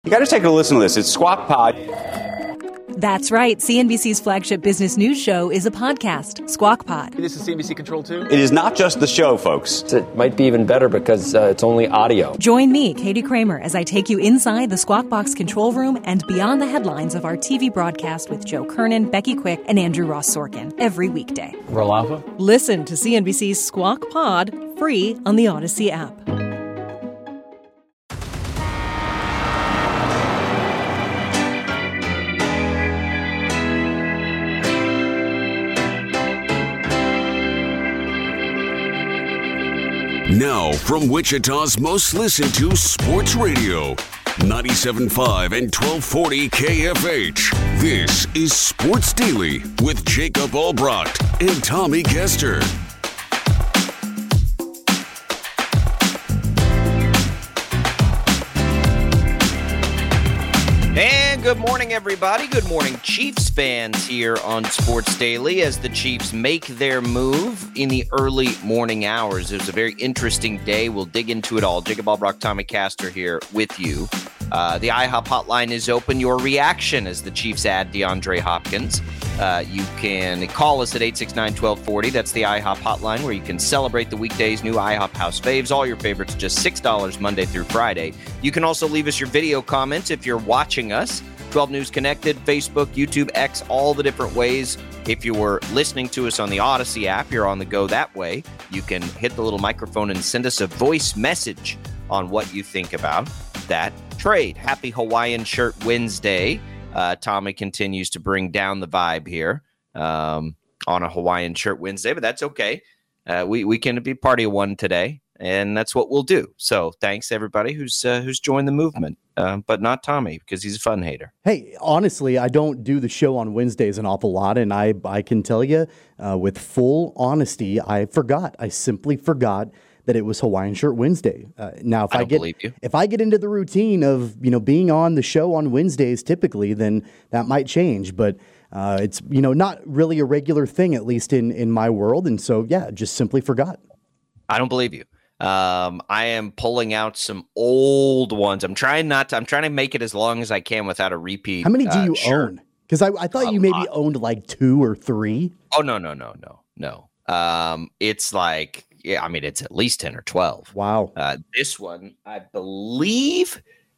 You got to take a listen to this. It's Squawk Pod. That's right. CNBC's flagship business news show is a podcast, Squawk Pod. This is CNBC Control 2? It is not just the show, folks. It might be even better because it's only audio. Join me, Katie Kramer, as I take you inside the Squawk Box control room and beyond the headlines of our TV broadcast with Joe Kernan, Becky Quick, and Andrew Ross Sorkin every weekday. Roll Alpha? Listen to CNBC's Squawk Pod free on the Odyssey app. Now, from Wichita's most listened to sports radio, 97.5 and 1240 KFH. This is Sports Daily with Jacob Albrecht and Tommy Kester. And good morning, everybody. Good morning, Chiefs fans here on Sports Daily as the Chiefs make their move in the early morning hours. It was a very interesting day. We'll dig into it all. Jacob Albrecht, Tommy Kester here with you. The IHOP hotline is open. Your reaction as the Chiefs add DeAndre Hopkins. You can call us at 869-1240. That's the IHOP hotline where you can celebrate the weekdays, new IHOP house faves, all your favorites, just $6 Monday through Friday. You can also leave us your video comments if you're watching us. 12 News Connected, Facebook, YouTube, X, all the different ways. If you were listening to us on the Odyssey app, you're on the go that way. You can hit the little microphone and send us a voice message on what you think about that trade. Happy Hawaiian Shirt Wednesday. Tommy continues to bring down the vibe here on a Hawaiian Shirt Wednesday, but that's okay. We can be party of one today, and that's what we'll do. So thanks to everybody who's joined the movement, but not Tommy because he's a fun hater. Hey, honestly, I don't do the show on Wednesdays an awful lot, and I can tell you with full honesty, I simply forgot that it was Hawaiian Shirt Wednesday. Now, if I get into the routine of being on the show on Wednesdays typically, then that might change. But it's not really a regular thing, at least in my world. And so just simply forgot. I don't believe you. I am pulling out some old ones. I'm trying to make it as long as I can without a repeat. How many do you own? Because I thought you maybe owned like 2 or 3. Oh no. It's like. Yeah, I mean, it's at least 10 or 12. Wow. This one, I believe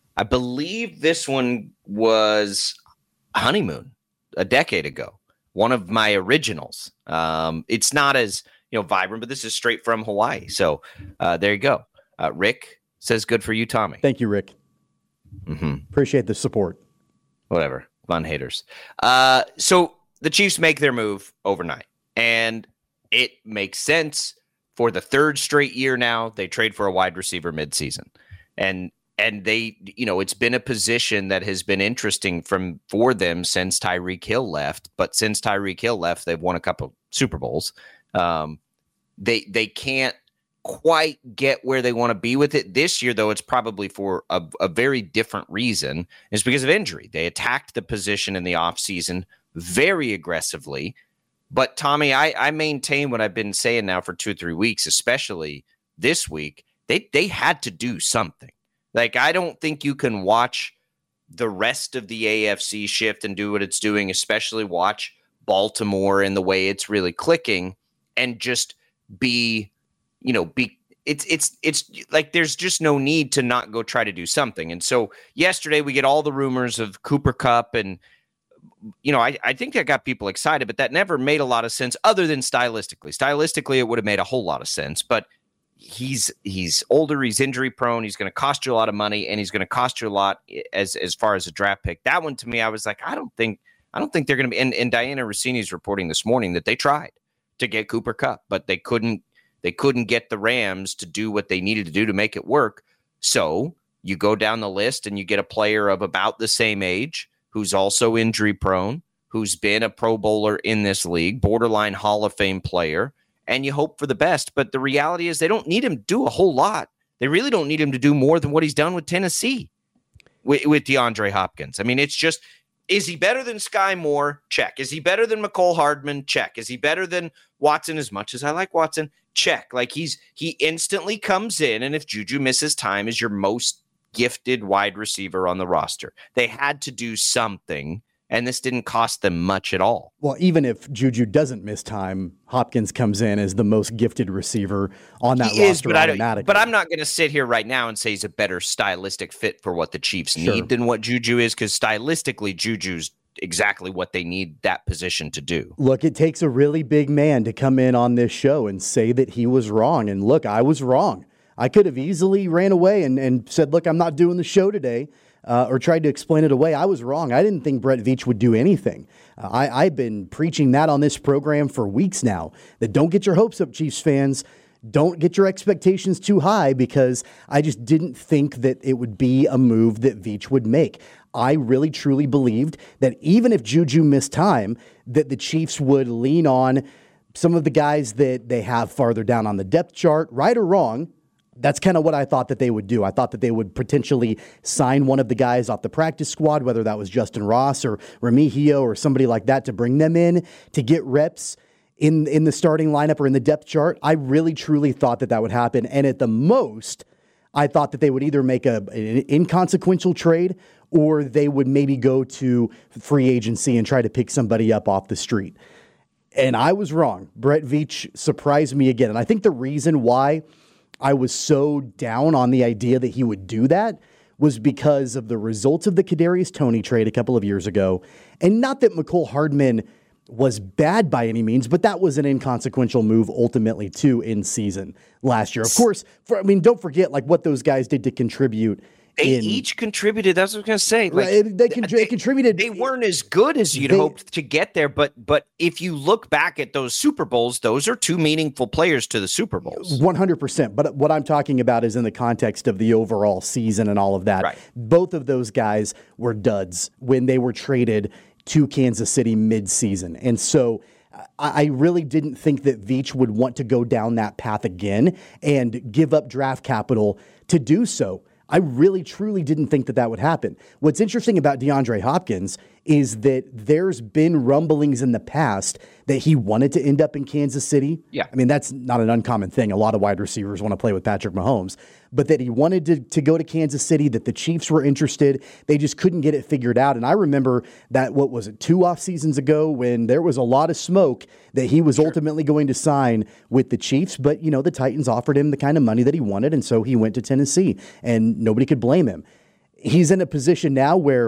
this one was Honeymoon a decade ago. One of my originals. It's not as, vibrant, but this is straight from Hawaii. So there you go. Rick says good for you, Tommy. Thank you, Rick. Mm-hmm. Appreciate the support. Whatever. Fun haters. So the Chiefs make their move overnight, and it makes sense. For the third straight year now, they trade for a wide receiver midseason. And they, it's been a position that has been interesting for them since Tyreek Hill left. But since Tyreek Hill left, they've won a couple Super Bowls. They can't quite get where they want to be with it. This year, though, it's probably for a very different reason. It's because of injury. They attacked the position in the offseason very aggressively. But, Tommy, I maintain what I've been saying now for 2 or 3 weeks, especially this week. They had to do something. Like, I don't think you can watch the rest of the AFC shift and do what it's doing, especially watch Baltimore and the way it's really clicking and just it's like there's just no need to not go try to do something. And so yesterday we get all the rumors of Cooper Kupp and I think that got people excited, but that never made a lot of sense other than stylistically. Stylistically, it would have made a whole lot of sense, but he's older, he's injury prone, he's going to cost you a lot of money, and he's going to cost you a lot as far as a draft pick. That one to me, I was like, I don't think they're going to be. And Diana Rossini is reporting this morning that they tried to get Cooper Kupp, but they couldn't get the Rams to do what they needed to do to make it work. So you go down the list and you get a player of about the same age who's also injury prone, who's been a Pro Bowler in this league, borderline Hall of Fame player, and you hope for the best. But the reality is they don't need him to do a whole lot. They really don't need him to do more than what he's done with Tennessee with DeAndre Hopkins. I mean, it's just, is he better than Sky Moore? Check. Is he better than McCole Hardman? Check. Is he better than Watson? As much as I like Watson, check. Like he instantly comes in, and if Juju misses time, is your most gifted wide receiver on the roster. They had to do something, and this didn't cost them much at all. Well, even if Juju doesn't miss time, Hopkins comes in as the most gifted receiver on that roster automatically. But I'm not going to sit here right now and say he's a better stylistic fit for what the Chiefs need than what Juju is, because stylistically, Juju's exactly what they need that position to do. Look, it takes a really big man to come in on this show and say that he was wrong. And look, I was wrong. I could have easily ran away and said, look, I'm not doing the show today, or tried to explain it away. I was wrong. I didn't think Brett Veach would do anything. I've been preaching that on this program for weeks now, that don't get your hopes up, Chiefs fans. Don't get your expectations too high, because I just didn't think that it would be a move that Veach would make. I really, truly believed that even if Juju missed time, that the Chiefs would lean on some of the guys that they have farther down on the depth chart, right or wrong. That's kind of what I thought that they would do. I thought that they would potentially sign one of the guys off the practice squad, whether that was Justin Ross or Remigio or somebody like that, to bring them in to get reps in the starting lineup or in the depth chart. I really, truly thought that would happen. And at the most, I thought that they would either make an inconsequential trade, or they would maybe go to free agency and try to pick somebody up off the street. And I was wrong. Brett Veach surprised me again. And I think the reason why I was so down on the idea that he would do that was because of the results of the Kadarius Toney trade a couple of years ago. And not that Mecole Hardman was bad by any means, but that was an inconsequential move ultimately too in season last year. Of course, don't forget like what those guys did to contribute. They each contributed. That's what I was going to say. Like, they contributed. They weren't as good as you'd hoped to get there, but if you look back at those Super Bowls, those are two meaningful players to the Super Bowls. 100%. But what I'm talking about is in the context of the overall season and all of that. Right. Both of those guys were duds when they were traded to Kansas City mid-season. And so I really didn't think that Veach would want to go down that path again and give up draft capital to do so. I really, truly didn't think that would happen. What's interesting about DeAndre Hopkins is that there's been rumblings in the past that he wanted to end up in Kansas City. Yeah. I mean, that's not an uncommon thing. A lot of wide receivers want to play with Patrick Mahomes. But that he wanted to go to Kansas City, that the Chiefs were interested. They just couldn't get it figured out. And I remember that, 2 off seasons ago, when there was a lot of smoke that he was ultimately going to sign with the Chiefs. But, the Titans offered him the kind of money that he wanted, and so he went to Tennessee. And nobody could blame him. He's in a position now where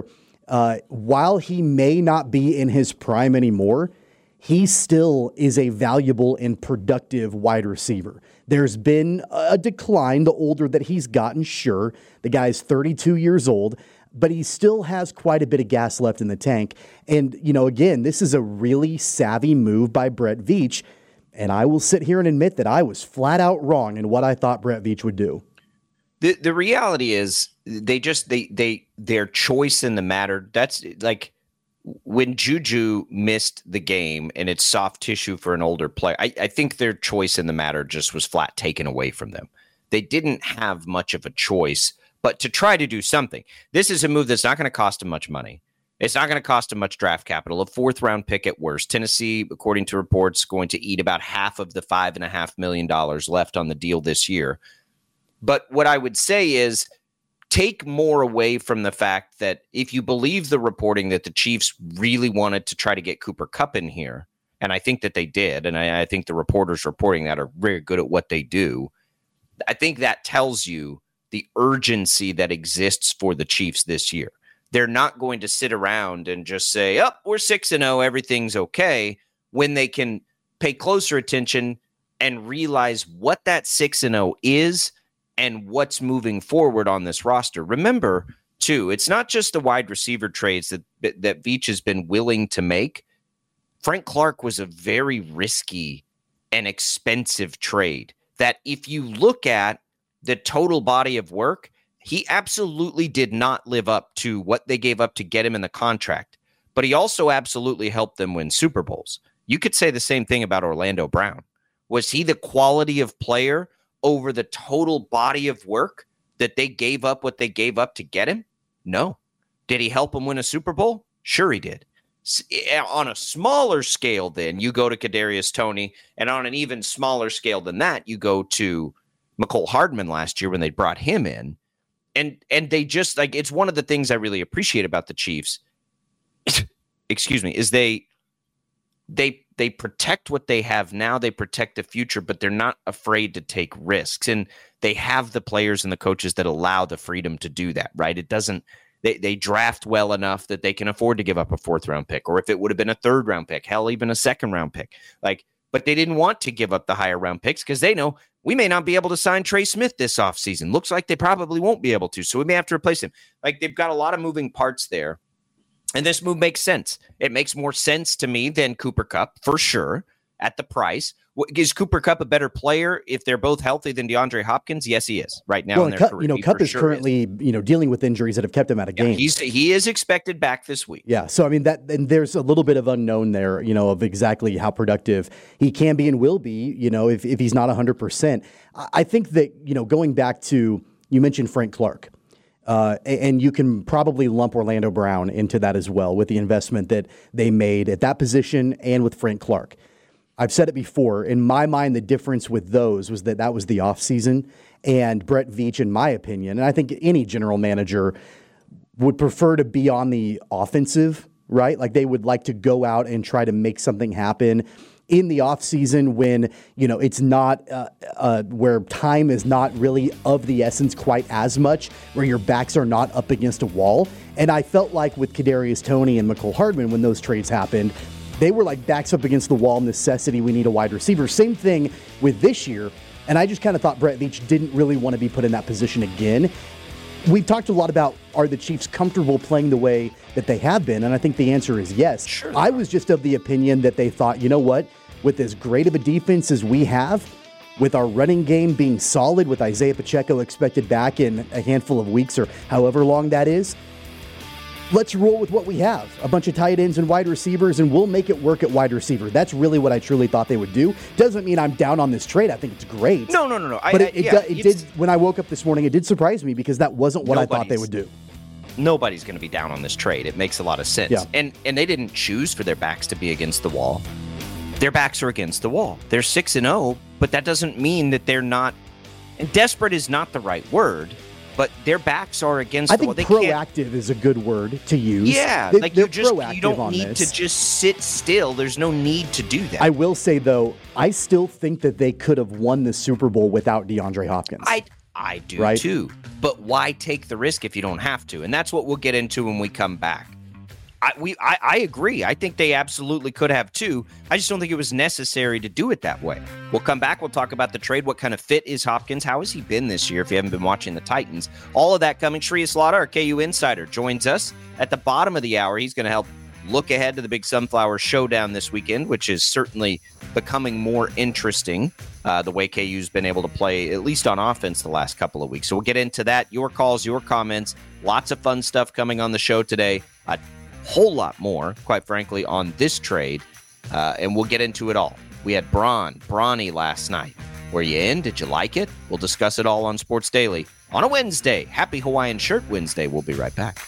while he may not be in his prime anymore, he still is a valuable and productive wide receiver. There's been a decline the older that he's gotten, sure. The guy's 32 years old, but he still has quite a bit of gas left in the tank. And, again, this is a really savvy move by Brett Veach, and I will sit here and admit that I was flat out wrong in what I thought Brett Veach would do. The reality is their choice in the matter. That's like when Juju missed the game and it's soft tissue for an older player. I think their choice in the matter just was flat taken away from them. They didn't have much of a choice but to try to do something. This is a move that's not going to cost them much money. It's not going to cost them much draft capital, a 4th-round pick at worst. Tennessee, according to reports, going to eat about half of the $5.5 million left on the deal this year. But what I would say is take more away from the fact that if you believe the reporting that the Chiefs really wanted to try to get Cooper Kupp in here, and I think that they did, and I think the reporters reporting that are very good at what they do, I think that tells you the urgency that exists for the Chiefs this year. They're not going to sit around and just say, we're 6-0, everything's okay, when they can pay closer attention and realize what that 6-0 is and what's moving forward on this roster. Remember, too, it's not just the wide receiver trades that Veach has been willing to make. Frank Clark was a very risky and expensive trade that if you look at the total body of work, he absolutely did not live up to what they gave up to get him in the contract. But he also absolutely helped them win Super Bowls. You could say the same thing about Orlando Brown. Was he the quality of player over the total body of work that they gave up what they gave up to get him? No. Did he help them win a Super Bowl? Sure he did. On a smaller scale then, you go to Kadarius Toney, and on an even smaller scale than that, you go to Mecole Hardman last year when they brought him in. And they just like, it's one of the things I really appreciate about the Chiefs. Excuse me, is they protect what they have now, they protect the future, but they're not afraid to take risks. And they have the players and the coaches that allow the freedom to do that, right? It doesn't, they draft well enough that they can afford to give up a 4th round pick, or if it would have been a 3rd round pick, hell, even a 2nd round pick. But they didn't want to give up the higher round picks because they know we may not be able to sign Trey Smith this offseason. Looks like they probably won't be able to, so we may have to replace him. Like, they've got a lot of moving parts there. And this move makes sense. It makes more sense to me than Cooper Kupp, for sure, at the price. Is Cooper Kupp a better player if they're both healthy than DeAndre Hopkins? Yes, he is right now in their career. Kupp is currently dealing with injuries that have kept him out of games. He is expected back this week. Yeah, so I mean and there's a little bit of unknown there, of exactly how productive he can be and will be, if he's not 100%. I think that going back to, you mentioned Frank Clark. And you can probably lump Orlando Brown into that as well with the investment that they made at that position and with Frank Clark. I've said it before. In my mind, the difference with those was that was the offseason, and Brett Veach, in my opinion, and I think any general manager would prefer to be on the offensive, right? Like, they would like to go out and try to make something happen in the offseason when, it's not where time is not really of the essence quite as much, where your backs are not up against a wall. And I felt like with Kadarius Toney and Mecole Hardman, when those trades happened, they were like backs up against the wall, necessity, we need a wide receiver. Same thing with this year. And I just kind of thought Brett Veach didn't really want to be put in that position again. We've talked a lot about, are the Chiefs comfortable playing the way that they have been? And I think the answer is yes. Sure. I was just of the opinion that they thought, you know what, with as great of a defense as we have, with our running game being solid, with Isaiah Pacheco expected back in a handful of weeks or however long that is, let's roll with what we have. A bunch of tight ends and wide receivers, and we'll make it work at wide receiver. That's really what I truly thought they would do. Doesn't mean I'm down on this trade. I think it's great. No. But it did, when I woke up this morning, it did surprise me because that wasn't what I thought they would do. Nobody's going to be down on this trade. It makes a lot of sense. Yeah. And they didn't choose for their backs to be against the wall. Their backs are against the wall. They're 6-0, but that doesn't mean that they're not. And desperate is not the right word, but their backs are against the wall. I think proactive is a good word to use. Yeah, you don't need to just sit still. There's no need to do that. I will say, though, I still think that they could have won the Super Bowl without DeAndre Hopkins. I do too. But why take the risk if you don't have to? And that's what we'll get into when we come back. I agree. I think they absolutely could have too. I just don't think it was necessary to do it that way. We'll come back. We'll talk about the trade. What kind of fit is Hopkins? How has he been this year if you haven't been watching the Titans? All of that coming. Shreya Slaughter, our KU insider, joins us at the bottom of the hour. He's going to help look ahead to the big Sunflower Showdown this weekend, which is certainly becoming more interesting, the way KU's been able to play, at least on offense, the last couple of weeks. So we'll get into that. Your calls, your comments, lots of fun stuff coming on the show today. Whole lot more, quite frankly, on this trade, and we'll get into it all. We had Bronny last night. Were you in? Did you like it? We'll discuss it all on Sports Daily on a Wednesday. Happy Hawaiian Shirt Wednesday. We'll be right back.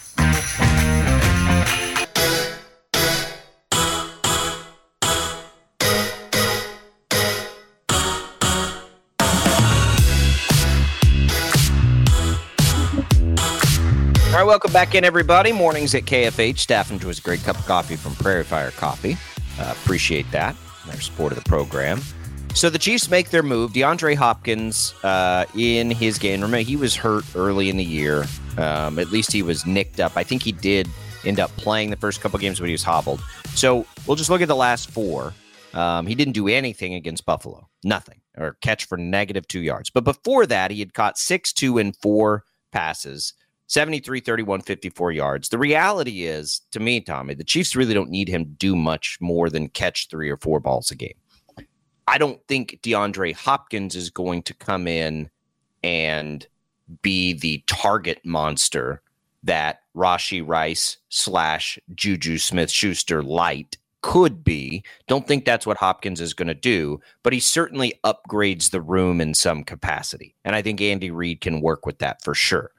All right, welcome back in, everybody. Mornings at KFH. Staff enjoys a great cup of coffee from Prairie Fire Coffee. Appreciate that, their support of the program. So the Chiefs make their move. DeAndre Hopkins in his game. Remember, he was hurt early in the year. At least he was nicked up. I think he did end up playing the first couple games, but he was hobbled. So we'll just look at the last four. He didn't do anything against Buffalo. Nothing. Or catch for -2 yards. But before that, he had caught 6, 2, and 4 passes. 73, 31, 54 yards. The reality is, to me, Tommy, the Chiefs really don't need him to do much more than catch 3 or 4 balls a game. I don't think DeAndre Hopkins is going to come in and be the target monster that Rashee Rice / Juju Smith-Schuster light could be. Don't think that's what Hopkins is going to do, but he certainly upgrades the room in some capacity. And I think Andy Reid can work with that for sure.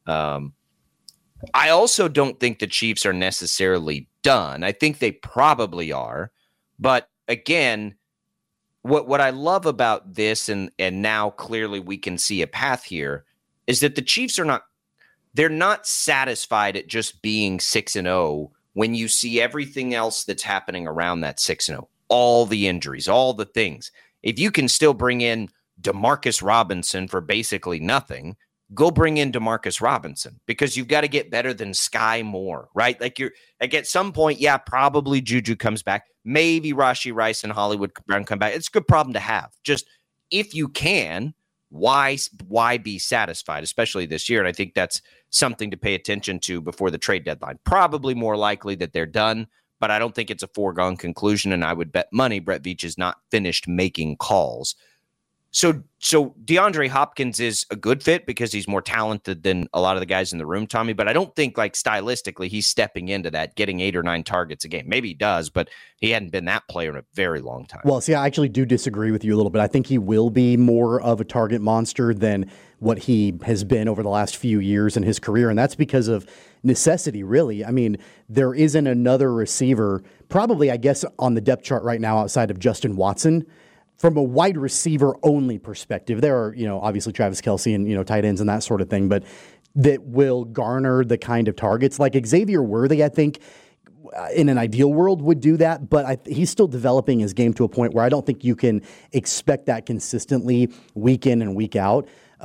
I also don't think the Chiefs are necessarily done. I think they probably are. But again, what I love about this, and now clearly we can see a path here, is that the Chiefs are not they're not satisfied at just being 6-0 when you see everything else that's happening around that 6-0, all the injuries, all the things. If you can still bring in DeMarcus Robinson for basically nothing, go bring in DeMarcus Robinson, because you've got to get better than Sky Moore, right? Like at some point, yeah, probably Juju comes back. Maybe Rashee Rice and Hollywood Brown come back. It's a good problem to have. Just if you can, why be satisfied, especially this year? And I think that's something to pay attention to before the trade deadline. Probably more likely that they're done, but I don't think it's a foregone conclusion. And I would bet money Brett Veach is not finished making calls. So DeAndre Hopkins is a good fit because he's more talented than a lot of the guys in the room, Tommy. But I don't think, like, stylistically he's stepping into that, getting 8 or 9 targets a game. Maybe he does, but he hadn't been that player in a very long time. Well, see, I actually do disagree with you a little bit. I think he will be more of a target monster than what he has been over the last few years in his career, and that's because of necessity, really. I mean, there isn't another receiver, probably, I guess, on the depth chart right now outside of Justin Watson. From a wide receiver only perspective, there are, obviously Travis Kelce and, tight ends and that sort of thing, but that will garner the kind of targets. Like Xavier Worthy, I think, in an ideal world would do that, but he's still developing his game to a point where I don't think you can expect that consistently week in and week out.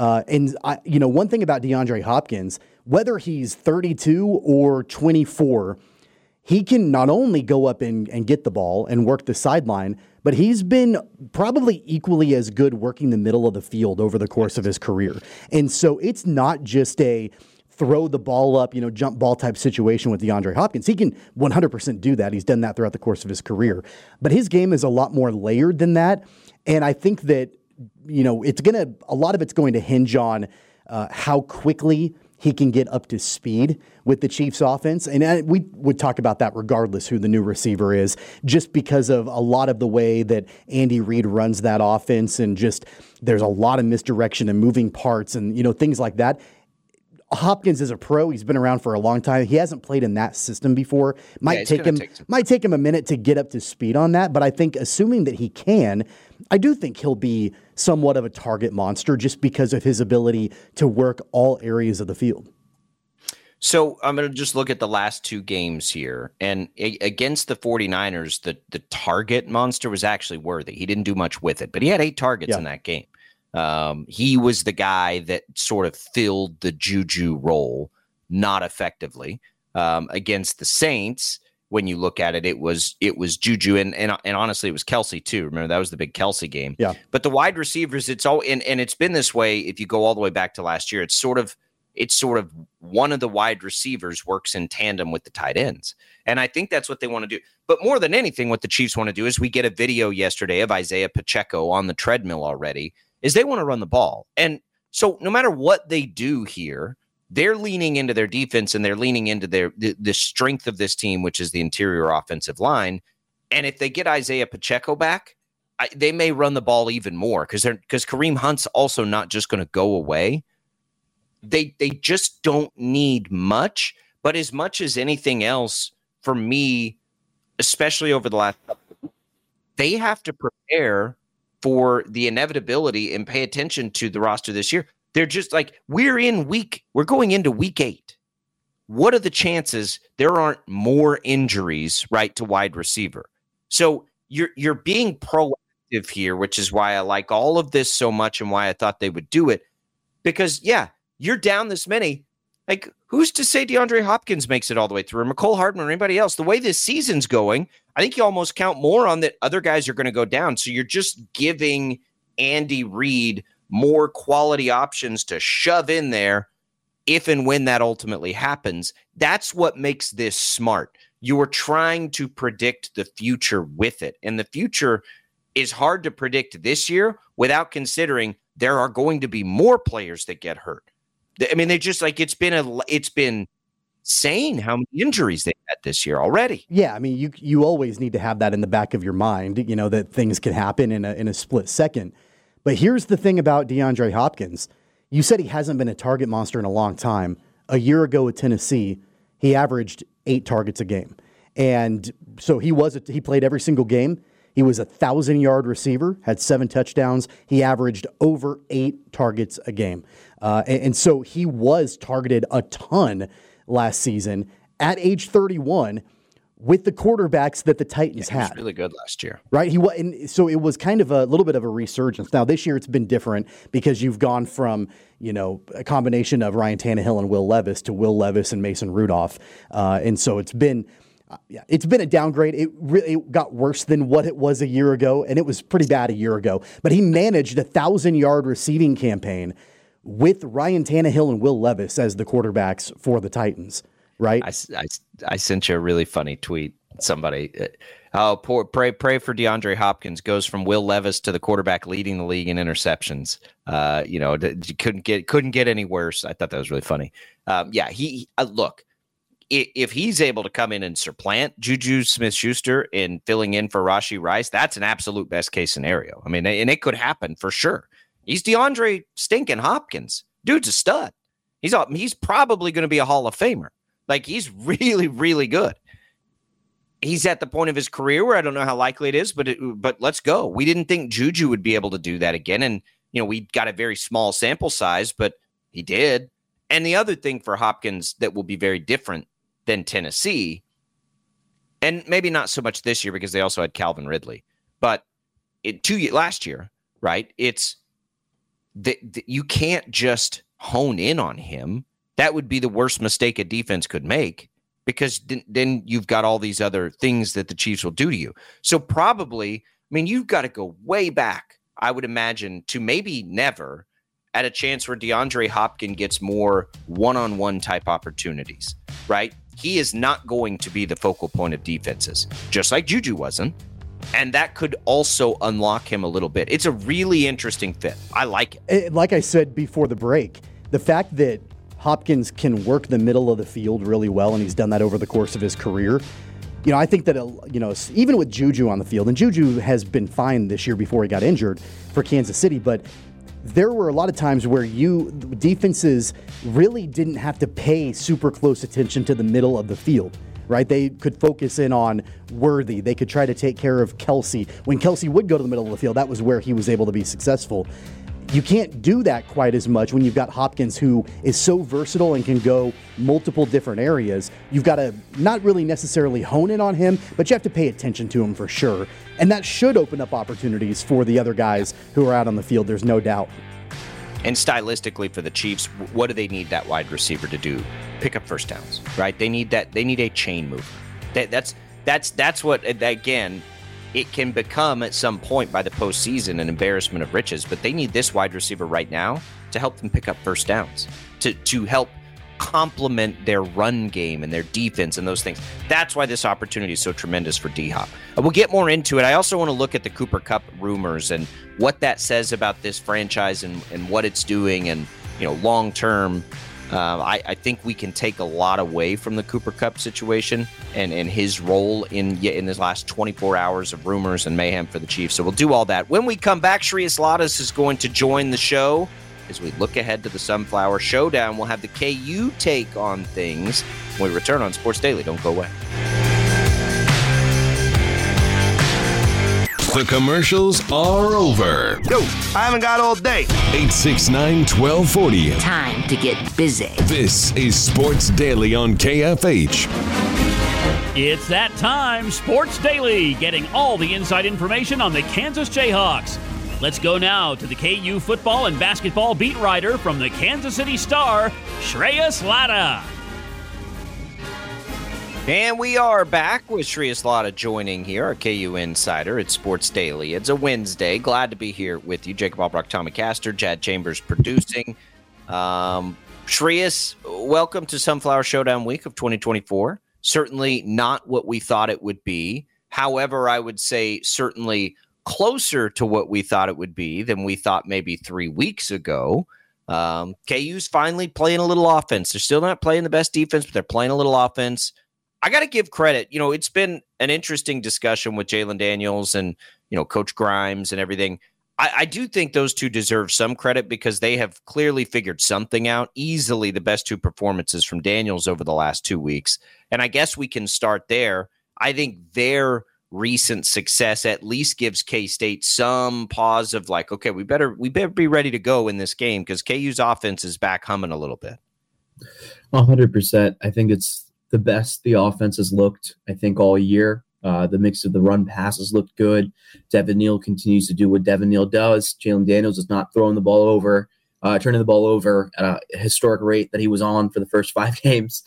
One thing about DeAndre Hopkins, whether he's 32 or 24, he can not only go up and get the ball and work the sideline, but he's been probably equally as good working the middle of the field over the course of his career. And so it's not just a throw the ball up, jump ball type situation with DeAndre Hopkins. He can 100% do that. He's done that throughout the course of his career. But his game is a lot more layered than that. And I think that, a lot of it's going to hinge on how quickly he can get up to speed with the Chiefs offense. And we would talk about that regardless who the new receiver is, just because of a lot of the way that Andy Reid runs that offense, and just there's a lot of misdirection and moving parts and, things like that. Hopkins is a pro. He's been around for a long time. He hasn't played in that system before. Might take him a minute to get up to speed on that. But I think, assuming that he can, I do think he'll be somewhat of a target monster just because of his ability to work all areas of the field. So I'm going to just look at the last 2 games here. And against the 49ers, the target monster was actually Worthy. He didn't do much with it, but he had 8 targets in that game. He was the guy that sort of filled the Juju role, not effectively. Against the Saints, when you look at it, it was Juju and honestly, it was Kelce too. Remember, that was the big Kelce game. Yeah. But the wide receivers, it's all and it's been this way. If you go all the way back to last year, it's sort of one of the wide receivers works in tandem with the tight ends. And I think that's what they want to do. But more than anything, what the Chiefs want to do is, we get a video yesterday of Isaiah Pacheco on the treadmill already, is they want to run the ball. And so no matter what they do here, they're leaning into their defense, and they're leaning into the strength of this team, which is the interior offensive line. And if they get Isaiah Pacheco back, they may run the ball even more, because Kareem Hunt's also not just going to go away. They just don't need much, but as much as anything else, for me, especially over the last couple, they have to prepare for the inevitability and pay attention to the roster this year. They're just like, we're going into week 8. What are the chances there aren't more injuries, right, to wide receiver? So you're being proactive here, which is why I like all of this so much and why I thought they would do it. Because, you're down this many. Like, who's to say DeAndre Hopkins makes it all the way through, or Mecole Hardman, or anybody else? The way this season's going, I think you almost count more on that other guys are going to go down. So you're just giving Andy Reid more quality options to shove in there if and when that ultimately happens. That's what makes this smart. You are trying to predict the future with it. And the future is hard to predict this year without considering there are going to be more players that get hurt. I mean, they just it's been insane how many injuries they've had this year already. Yeah, I mean, you always need to have that in the back of your mind, that things can happen in a split second. But here's the thing about DeAndre Hopkins. You said he hasn't been a target monster in a long time. A year ago at Tennessee, he averaged 8 targets a game. And so he played every single game. He was a 1,000-yard receiver, had 7 touchdowns. He averaged over 8 targets a game. And so he was targeted a ton last season at age 31 with the quarterbacks that the Titans had. He was really good last year. Right? And so it was kind of a little bit of a resurgence. Now, this year it's been different because you've gone from, a combination of Ryan Tannehill and Will Levis to Will Levis and Mason Rudolph. And so it's been a downgrade. It really got worse than what it was a year ago, and it was pretty bad a year ago. But he managed a 1,000-yard receiving campaign with Ryan Tannehill and Will Levis as the quarterbacks for the Titans, right? I sent you a really funny tweet. Somebody, pray for DeAndre Hopkins, goes from Will Levis to the quarterback leading the league in interceptions. Couldn't get any worse. I thought that was really funny. Look. If he's able to come in and supplant Juju Smith-Schuster in filling in for Rashee Rice, that's an absolute best case scenario. I mean, and it could happen for sure. He's DeAndre stinking Hopkins. Dude's a stud. He's probably going to be a Hall of Famer. Like, he's really, really good. He's at the point of his career where I don't know how likely it is, but let's go. We didn't think Juju would be able to do that again. And, we got a very small sample size, but he did. And the other thing for Hopkins that will be very different than Tennessee, and maybe not so much this year because they also had Calvin Ridley, but last year, right? It's you can't just hone in on him. That would be the worst mistake a defense could make, because then you've got all these other things that the Chiefs will do to you. So probably, you've got to go way back, I would imagine, to maybe never, at a chance where DeAndre Hopkins gets more one-on-one type opportunities, right? He is not going to be the focal point of defenses, just like Juju wasn't. And that could also unlock him a little bit. It's a really interesting fit. I like it. Like I said before the break, the fact that Hopkins can work the middle of the field really well, and he's done that over the course of his career. I think that, even with Juju on the field, and Juju has been fine this year before he got injured for Kansas City, but there were a lot of times where defenses really didn't have to pay super close attention to the middle of the field, right? They could focus in on Worthy. They could try to take care of Kelsey. When Kelsey would go to the middle of the field, that was where he was able to be successful. You can't do that quite as much when you've got Hopkins, who is so versatile and can go multiple different areas. You've got to not really necessarily hone in on him, but you have to pay attention to him for sure. And that should open up opportunities for the other guys who are out on the field, there's no doubt. And stylistically for the Chiefs, what do they need that wide receiver to do? Pick up first downs, right? They need that. They need a chain mover. That's what, again, it can become at some point by the postseason an embarrassment of riches, but they need this wide receiver right now to help them pick up first downs, to help complement their run game and their defense and those things. That's why this opportunity is so tremendous for D-Hop. We'll get more into it. I also want to look at the Cooper Kupp rumors and what that says about this franchise and what it's doing, and long term. I think we can take a lot away from the Cooper Kupp situation and his role in this last 24 hours of rumors and mayhem for the Chiefs. So we'll do all that. When we come back, Shreyas Laddha is going to join the show as we look ahead to the Sunflower Showdown. We'll have the KU take on things when we return on Sports Daily. Don't go away. The commercials are over. Yo, I haven't got all day. 869-1240. Time to get busy. This is Sports Daily on KFH. It's that time, Sports Daily, getting all the inside information on the Kansas Jayhawks. Let's go now to the KU football and basketball beat writer from the Kansas City Star, Shreyas Laddha. And we are back with Shreyas Laddha joining here, our KU insider at Sports Daily. It's a Wednesday. Glad to be here with you. Jacob Albrock, Tommy Castor, Jad Chambers producing. Shreyas, welcome to Sunflower Showdown Week of 2024. Certainly not what we thought it would be. However, I would say certainly closer to what we thought it would be than we thought maybe 3 weeks ago. KU's finally playing a little offense. They're still not playing the best defense, but they're playing a little offense. I got to give credit. It's been an interesting discussion with Jalen Daniels and, Coach Grimes and everything. I do think those two deserve some credit because they have clearly figured something out. Easily the best two performances from Daniels over the last 2 weeks. And I guess we can start there. I think their recent success at least gives K-State some pause of like, okay, we better be ready to go in this game because KU's offense is back humming a little bit. 100%. I think it's the best the offense has looked, I think, all year. The mix of the run passes looked good. Devin Neal continues to do what Devin Neal does. Jalen Daniels is not throwing the ball over, turning the ball over at a historic rate that he was on for the first 5 games.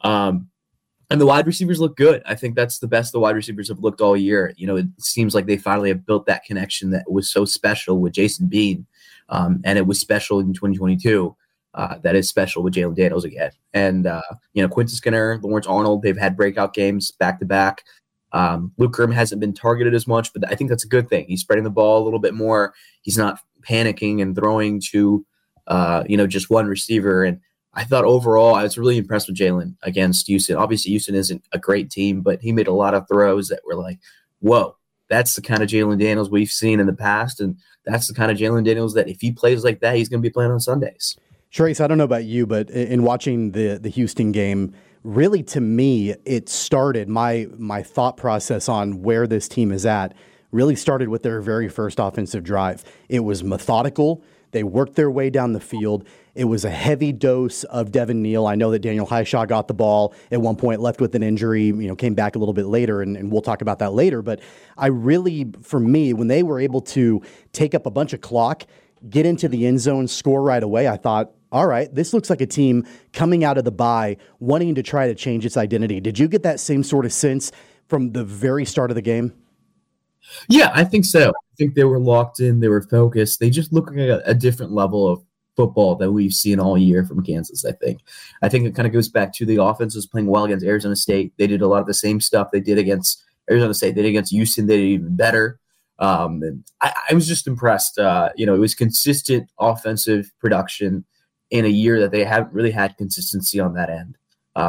And the wide receivers look good. I think that's the best the wide receivers have looked all year. You know, it seems like they finally have built that connection that was so special with Jason Bean, and it was special in 2022. That is special with Jalen Daniels again. And, Quinton Skinner, Lawrence Arnold, they've had breakout games back-to-back. Luke Grimm hasn't been targeted as much, but I think that's a good thing. He's spreading the ball a little bit more. He's not panicking and throwing to, just one receiver. And I thought overall I was really impressed with Jalen against Houston. Obviously, Houston isn't a great team, but he made a lot of throws that were like, whoa, that's the kind of Jalen Daniels we've seen in the past. And that's the kind of Jalen Daniels that if he plays like that, he's going to be playing on Sundays. Trace, I don't know about you, but in watching the Houston game, really to me, it started, my thought process on where this team is at really started with their very first offensive drive. It was methodical. They worked their way down the field. It was a heavy dose of Devin Neal. I know that Daniel Highshaw got the ball at one point, left with an injury, came back a little bit later, and we'll talk about that later. But I really, for me, when they were able to take up a bunch of clock, get into the end zone, score right away, I thought, all right, this looks like a team coming out of the bye, wanting to try to change its identity. Did you get that same sort of sense from the very start of the game? Yeah, I think so. I think they were locked in. They were focused. They just look like a different level of football that we've seen all year from Kansas, I think. I think it kind of goes back to the offense was playing well against Arizona State. They did a lot of the same stuff they did against Arizona State. They did against Houston. They did even better. And I was just impressed. It was consistent offensive production in a year that they haven't really had consistency on that end.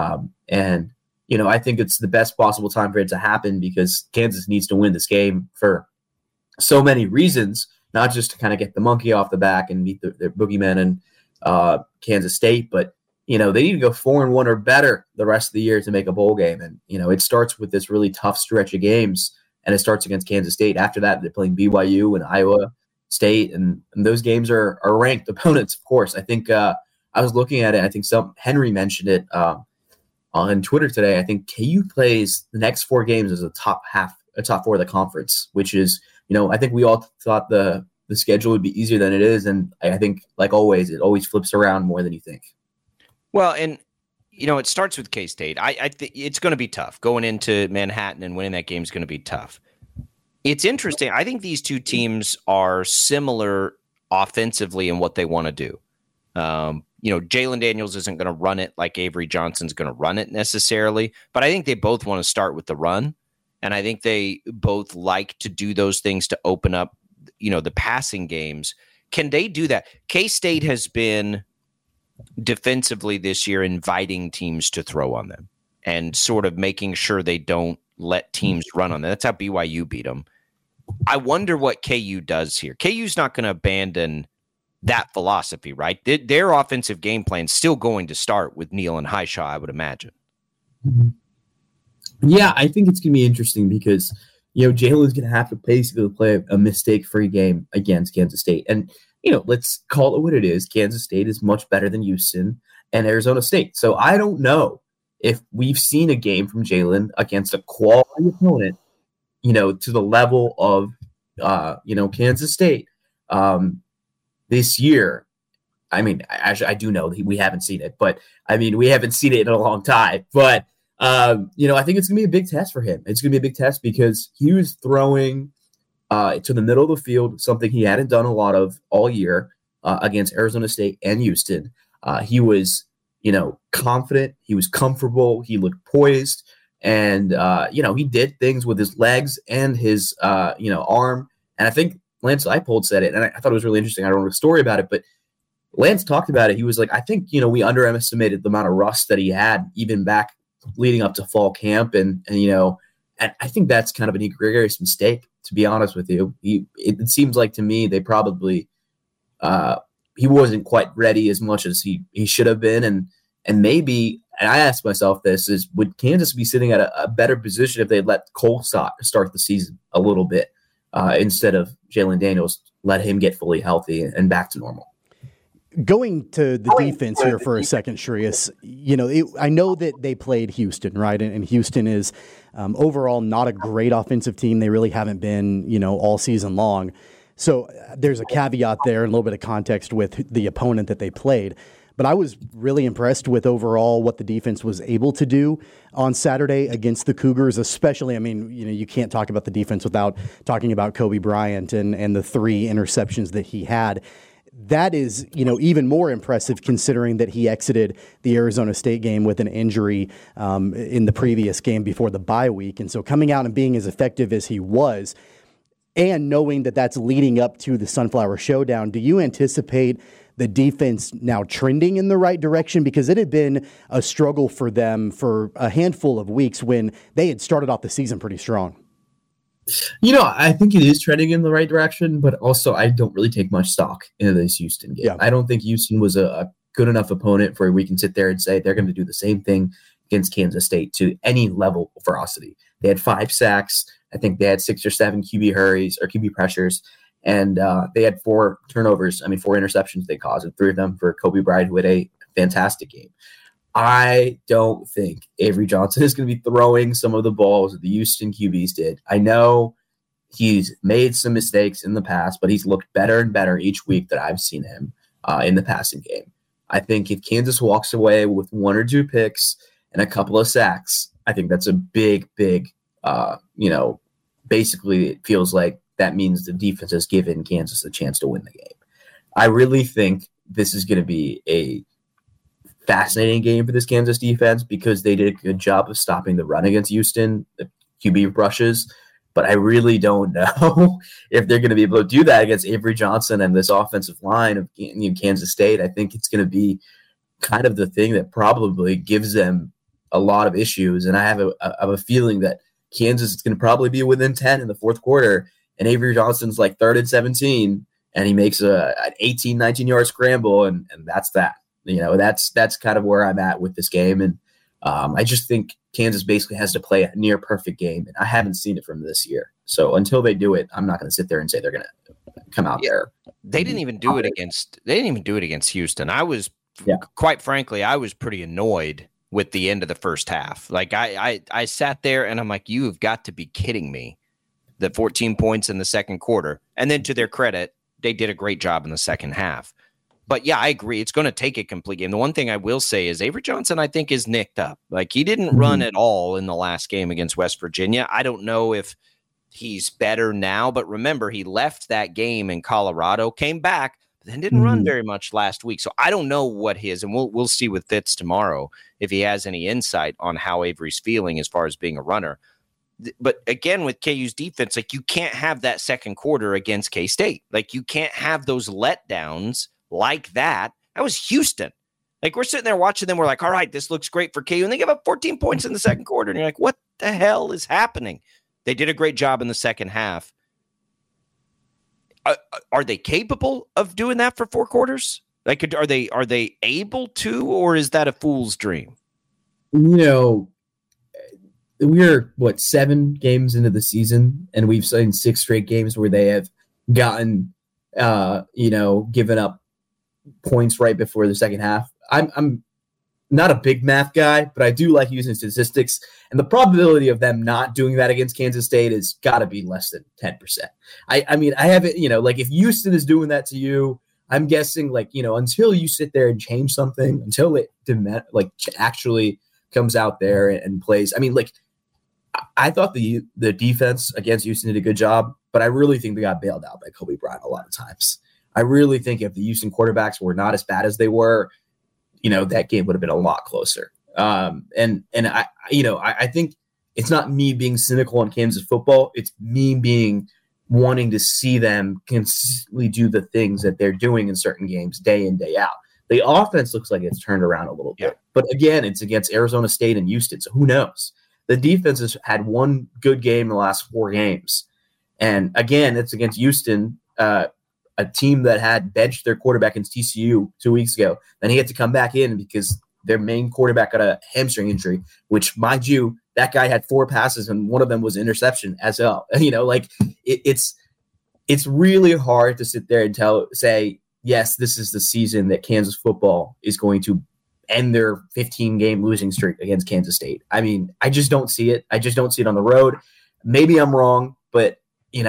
I think it's the best possible time for it to happen because Kansas needs to win this game for so many reasons, not just to kind of get the monkey off the back and meet their boogeyman in Kansas State, but, they need to go 4-1 or better the rest of the year to make a bowl game. And, it starts with this really tough stretch of games, and it starts against Kansas State. After that, they're playing BYU and Iowa State, and those games are ranked opponents, of course. I think I was looking at it. I think Henry mentioned it on Twitter today. I think KU plays the next 4 games as a top 4 of the conference, which is, I think we all thought the schedule would be easier than it is, and I think, like always, it always flips around more than you think. Well, and it starts with K-State. I think it's going to be tough going into Manhattan and winning that game is going to be tough. It's interesting. I think these two teams are similar offensively in what they want to do. Jalen Daniels isn't going to run it like Avery Johnson's going to run it necessarily, but I think they both want to start with the run, and I think they both like to do those things to open up, the passing games. Can they do that? K-State has been defensively this year inviting teams to throw on them and sort of making sure they don't let teams run on them. That's how BYU beat them. I wonder what KU does here. KU's not going to abandon that philosophy, right? Their offensive game plan is still going to start with Neal and Highshaw, I would imagine. Yeah, I think it's going to be interesting because, Jalen's going to have to basically play a mistake-free game against Kansas State. And, let's call it what it is. Kansas State is much better than Houston and Arizona State. So I don't know if we've seen a game from Jalen against a quality opponent, to the level of, Kansas State this year. I mean, actually, I do know that we haven't seen it, but we haven't seen it in a long time. But, I think it's going to be a big test for him. It's going to be a big test because he was throwing to the middle of the field, something he hadn't done a lot of all year against Arizona State and Houston. He was, confident. He was comfortable. He looked poised. And, he did things with his legs and his, arm. And I think Lance Leipold said it, and I thought it was really interesting. I don't know a story about it, but Lance talked about it. He was like, I think, we underestimated the amount of rust that he had even back leading up to fall camp. And I think that's kind of an egregious mistake, to be honest with you. It seems like to me they probably he wasn't quite ready as much as he should have been. And maybe and I asked myself this, is would Kansas be sitting at a better position if they let Cole start the season a little bit instead of Jalen Daniels, let him get fully healthy and back to normal? Going to the defense here for a second, Shreyas, I know that they played Houston, right? And Houston is overall not a great offensive team. They really haven't been, all season long. So there's a caveat there and a little bit of context with the opponent that they played. But I was really impressed with overall what the defense was able to do on Saturday against the Cougars, especially, you can't talk about the defense without talking about Kobe Bryant and the 3 interceptions that he had. That is, even more impressive considering that he exited the Arizona State game with an injury in the previous game before the bye week. And so coming out and being as effective as he was, and knowing that that's leading up to the Sunflower Showdown, do you anticipate the defense now trending in the right direction? Because it had been a struggle for them for a handful of weeks when they had started off the season pretty strong. I think it is trending in the right direction, but also I don't really take much stock into this Houston game. Yeah. I don't think Houston was a good enough opponent for we can sit there and say they're going to do the same thing against Kansas State to any level of ferocity. They had 5 sacks. I think they had 6 or 7 QB hurries or QB pressures, and they had 4 turnovers. 4 interceptions they caused, and 3 of them for Kobe Bryant, who had a fantastic game. I don't think Avery Johnson is going to be throwing some of the balls that the Houston QBs did. I know he's made some mistakes in the past, but he's looked better and better each week that I've seen him in the passing game. I think if Kansas walks away with 1 or 2 picks and a couple of sacks, I think that's a big, basically it feels like that means the defense has given Kansas a chance to win the game. I really think this is going to be a fascinating game for this Kansas defense because they did a good job of stopping the run against Houston, the QB rushes, but I really don't know if they're going to be able to do that against Avery Johnson and this offensive line of Kansas State. I think it's going to be kind of the thing that probably gives them a lot of issues, and I have a feeling that Kansas is going to probably be within 10 in the fourth quarter, and Avery Johnson's like 3rd and 17, and he makes an 18, 19-yard scramble, and that's that. That's kind of where I'm at with this game. And I just think Kansas basically has to play a near perfect game. And I haven't seen it from this year. So until they do it, I'm not going to sit there and say they're going to come out there. They didn't even do it against Houston. Quite frankly, I was pretty annoyed with the end of the first half. Like I sat there and I'm like, you have got to be kidding me. The 14 points in the second quarter. And then to their credit, they did a great job in the second half. But yeah, I agree. It's going to take a complete game. The one thing I will say is Avery Johnson, I think, is nicked up. Like he didn't run at all in the last game against West Virginia. I don't know if he's better now, but remember, he left that game in Colorado, came back, but then didn't run very much last week. So I don't know what his, and we'll see with Fitz tomorrow if he has any insight on how Avery's feeling as far as being a runner. But again, with KU's defense, like you can't have that second quarter against K-State. Like you can't have those letdowns like that. That was Houston. Like we're sitting there watching them. We're like, all right, this looks great for KU. And they give up 14 points in the second quarter. And you're like, what the hell is happening? They did a great job in the second half. Are they capable of doing that for 4 quarters? Like, are they able to, or is that a fool's dream? We're 7 games into the season, and we've seen 6 straight games where they have gotten, given up points right before the second half. I'm not a big math guy, but I do like using statistics, and the probability of them not doing that against Kansas State has got to be less than 10%. I have it, like if Houston is doing that to you, I'm guessing until you sit there and change something, until it actually comes out there and plays. I thought the defense against Houston did a good job, but I really think they got bailed out by Kobe Bryant a lot of times. I really think if the Houston quarterbacks were not as bad as they were, that game would have been a lot closer. And I think it's not me being cynical on Kansas football. It's me wanting to see them consistently do the things that they're doing in certain games day in, day out. The offense looks like it's turned around a little bit, but again, it's against Arizona State and Houston. So who knows? The defense has had one good game in the last 4 games. And again, it's against Houston, a team that had benched their quarterback against TCU 2 weeks ago. Then he had to come back in because their main quarterback got a hamstring injury, which, mind you, that guy had 4 passes and one of them was an interception as well. It's really hard to sit there and say, yes, this is the season that Kansas football is going to end their 15-game losing streak against Kansas State. I mean, I just don't see it. I just don't see it on the road. Maybe I'm wrong, but,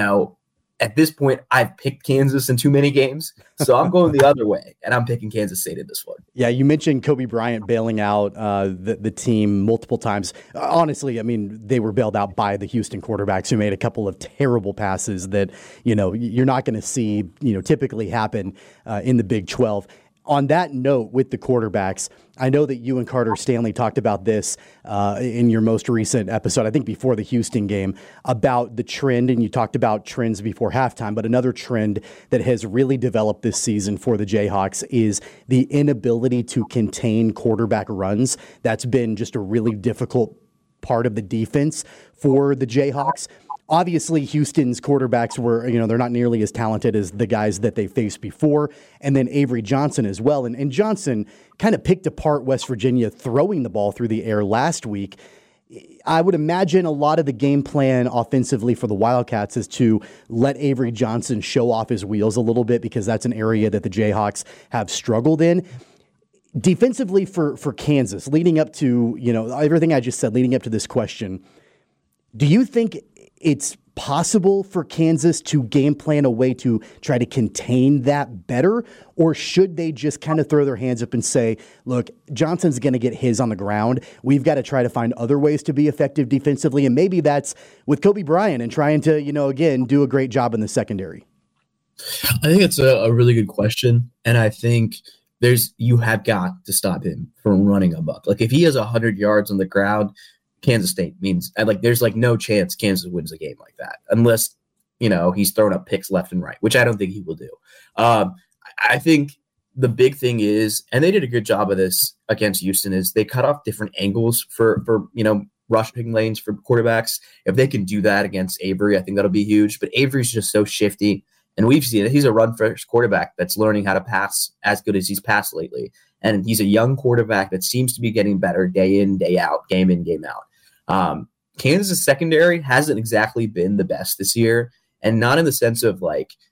at this point, I've picked Kansas in too many games, so I'm going the other way, and I'm picking Kansas State in this one. Yeah, you mentioned Kobe Bryant bailing out the team multiple times. Honestly, I mean, they were bailed out by the Houston quarterbacks who made a couple of terrible passes that, you're not going to see, typically happen in the Big 12. On that note, with the quarterbacks, I know that you and Carter Stanley talked about this in your most recent episode, I think before the Houston game, about the trend, and you talked about trends before halftime, but another trend that has really developed this season for the Jayhawks is the inability to contain quarterback runs. That's been just a really difficult part of the defense for the Jayhawks. Obviously, Houston's quarterbacks were, they're not nearly as talented as the guys that they faced before. And then Avery Johnson as well. And Johnson kind of picked apart West Virginia throwing the ball through the air last week. I would imagine a lot of the game plan offensively for the Wildcats is to let Avery Johnson show off his wheels a little bit, because that's an area that the Jayhawks have struggled in. Defensively for Kansas, leading up to, everything I just said, leading up to this question, do you think it's possible for Kansas to game plan a way to try to contain that better? Or should they just kind of throw their hands up and say, look, Johnson's going to get his on the ground. We've got to try to find other ways to be effective defensively. And maybe that's with Kobe Bryant and trying to, again, do a great job in the secondary. I think it's a really good question. And I think you have got to stop him from running a buck. Like, if he has 100 yards on the ground, Kansas State means, there's no chance Kansas wins a game like that unless, he's throwing up picks left and right, which I don't think he will do. I think the big thing is, and they did a good job of this against Houston, is they cut off different angles for rushing lanes for quarterbacks. If they can do that against Avery, I think that'll be huge. But Avery's just so shifty, and we've seen it. He's a run-first quarterback that's learning how to pass as good as he's passed lately. And he's a young quarterback that seems to be getting better day in, day out, game in, game out. Kansas secondary hasn't exactly been the best this year, and not in the sense of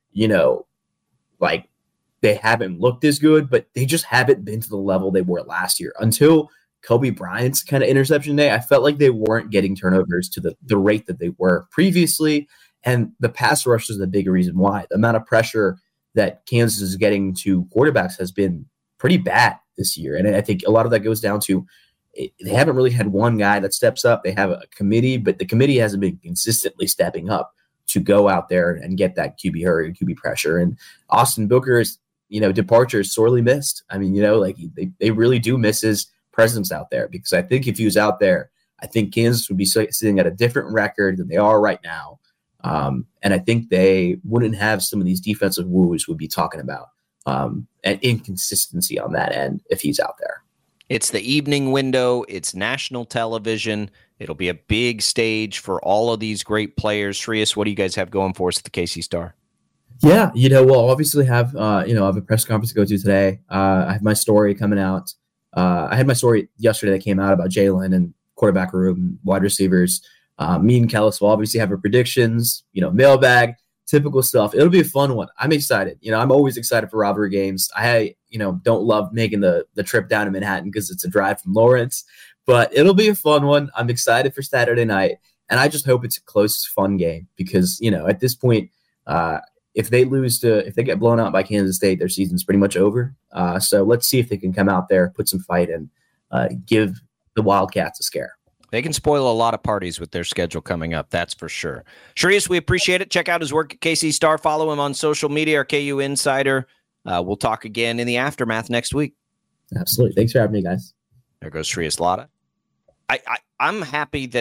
they haven't looked as good, but they just haven't been to the level they were last year. Until Kobe Bryant's kind of interception day, I felt like they weren't getting turnovers to the rate that they were previously, and the pass rush is the big reason why. The amount of pressure that Kansas is getting to quarterbacks has been pretty bad this year, and I think a lot of that goes down to they haven't really had one guy that steps up. They have a committee, but the committee hasn't been consistently stepping up to go out there and get that QB hurry and QB pressure. And Austin Booker's, departure is sorely missed. I mean, they really do miss his presence out there, because I think if he was out there, I think Kansas would be sitting at a different record than they are right now. And I think they wouldn't have some of these defensive woes we'd be talking about, and inconsistency on that end if he's out there. It's the evening window. It's national television. It'll be a big stage for all of these great players. Shreyas, what do you guys have going for us at the KC Star? Yeah, we'll obviously have, I have a press conference to go to today. I have my story coming out. I had my story yesterday that came out about Jalen and quarterback room, wide receivers. Me and Kellis will obviously have our predictions, mailbag, typical stuff. It'll be a fun one. I'm excited. I'm always excited for rivalry games. I don't love making the trip down to Manhattan because it's a drive from Lawrence, but it'll be a fun one. I'm excited for Saturday night, and I just hope it's a close, fun game because, at this point, if they get blown out by Kansas State, their season's pretty much over. So let's see if they can come out there, put some fight, and give the Wildcats a scare. They can spoil a lot of parties with their schedule coming up, that's for sure. Shreyas, we appreciate it. Check out his work at KC Star. Follow him on social media, our KU Insider. We'll talk again in the aftermath next week. Absolutely. Thanks for having me, guys. There goes Shreyas Laddha. I'm happy that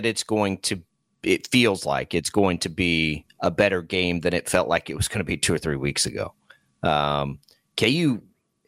it feels like it's going to be a better game than it felt like it was going to be 2 or 3 weeks ago. KU,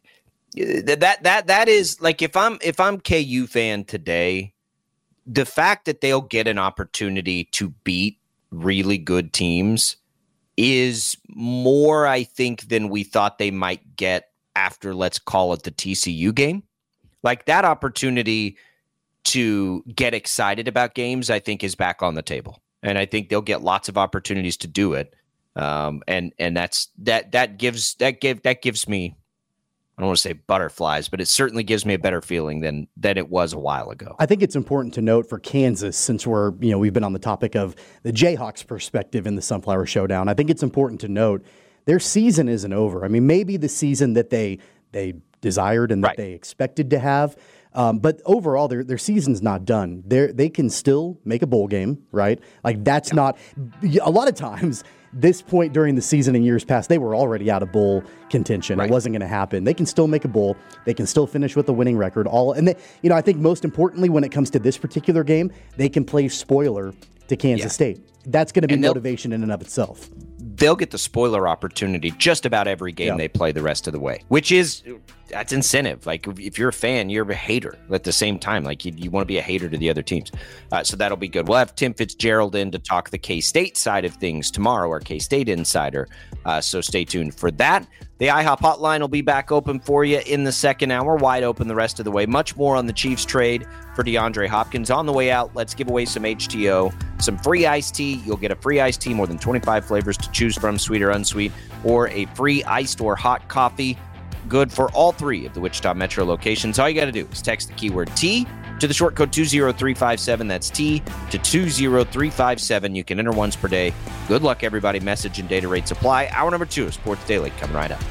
that is like, if I'm KU fan today, the fact that they'll get an opportunity to beat really good teams is more, I think, than we thought they might get after, let's call it, the TCU game. Like that opportunity to get excited about games, I think is back on the table. And I think they'll get lots of opportunities to do it. And that gives me, I don't want to say butterflies, but it certainly gives me a better feeling than it was a while ago. I think it's important to note for Kansas, since we've been on the topic of the Jayhawks perspective in the Sunflower Showdown. I think it's important to note their season isn't over. I mean, maybe the season that they desired and that they expected to have. But overall, their season's not done. They can still make a bowl game, right? Like that's not a lot of times. This point during the season in years past, they were already out of bowl contention. Right. It wasn't going to happen. They can still make a bowl. They can still finish with a winning record. I think most importantly, when it comes to this particular game, they can play spoiler to Kansas State. That's going to be motivation in and of itself. They'll get the spoiler opportunity just about every game they play the rest of the way, that's incentive. Like if you're a fan, you're a hater at the same time. Like you want to be a hater to the other teams. So that'll be good. We'll have Tim Fitzgerald in to talk the K-State side of things tomorrow, our K-State insider. So stay tuned for that. The IHOP hotline will be back open for you in the second hour, wide open the rest of the way. Much more on the Chiefs trade for DeAndre Hopkins. On the way out, let's give away some HTO, some free iced tea. You'll get a free iced tea, more than 25 flavors to choose from, sweet or unsweet, or a free iced or hot coffee. Good for all three of the Wichita Metro locations. All you got to do is text the keyword T to the short code 20357. That's T to 20357. You can enter once per day. Good luck, everybody. Message and data rates apply. Hour number 2 of Sports Daily coming right up.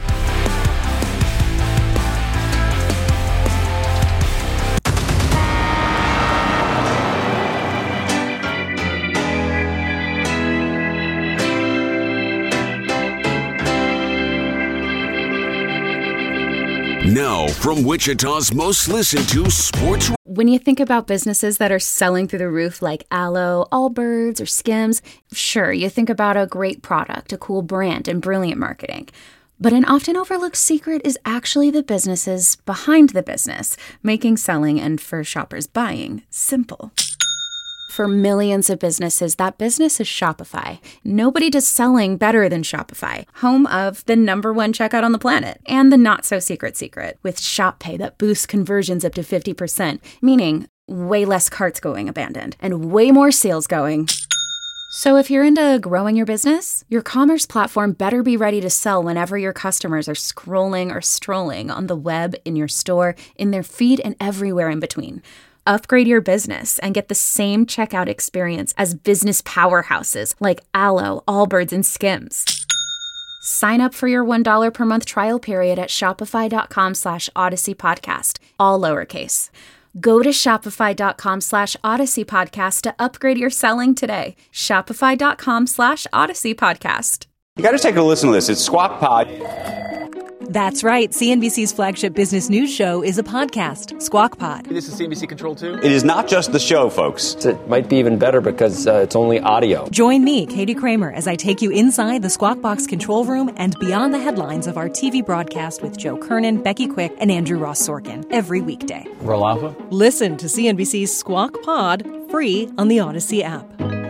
Now, from Wichita's most listened to sports. When you think about businesses that are selling through the roof like Aloe, Allbirds, or Skims, sure, you think about a great product, a cool brand, and brilliant marketing. But an often overlooked secret is actually the businesses behind the business, making selling and for shoppers buying simple. For millions of businesses, that business is Shopify. Nobody does selling better than Shopify, home of the #1 checkout on the planet and the not-so-secret secret with Shop Pay that boosts conversions up to 50%, meaning way less carts going abandoned and way more sales going. So if you're into growing your business, your commerce platform better be ready to sell whenever your customers are scrolling or strolling on the web, in your store, in their feed, and everywhere in between. Upgrade your business and get the same checkout experience as business powerhouses like Aloe, Allbirds, and Skims. Sign up for your $1 per month trial period at shopify.com/Odyssey Podcast, all lowercase. Go to shopify.com/Odyssey Podcast to upgrade your selling today. Shopify.com/Odyssey Podcast. You got to take a listen to this. It's Squawk Pod. That's right. CNBC's flagship business news show is a podcast, Squawk Pod. This is CNBC Control 2. It is not just the show, folks. It might be even better because it's only audio. Join me, Katie Kramer, as I take you inside the Squawk Box control room and beyond the headlines of our TV broadcast with Joe Kernan, Becky Quick, and Andrew Ross Sorkin every weekday. Roll Alpha. Listen to CNBC's Squawk Pod free on the Odyssey app.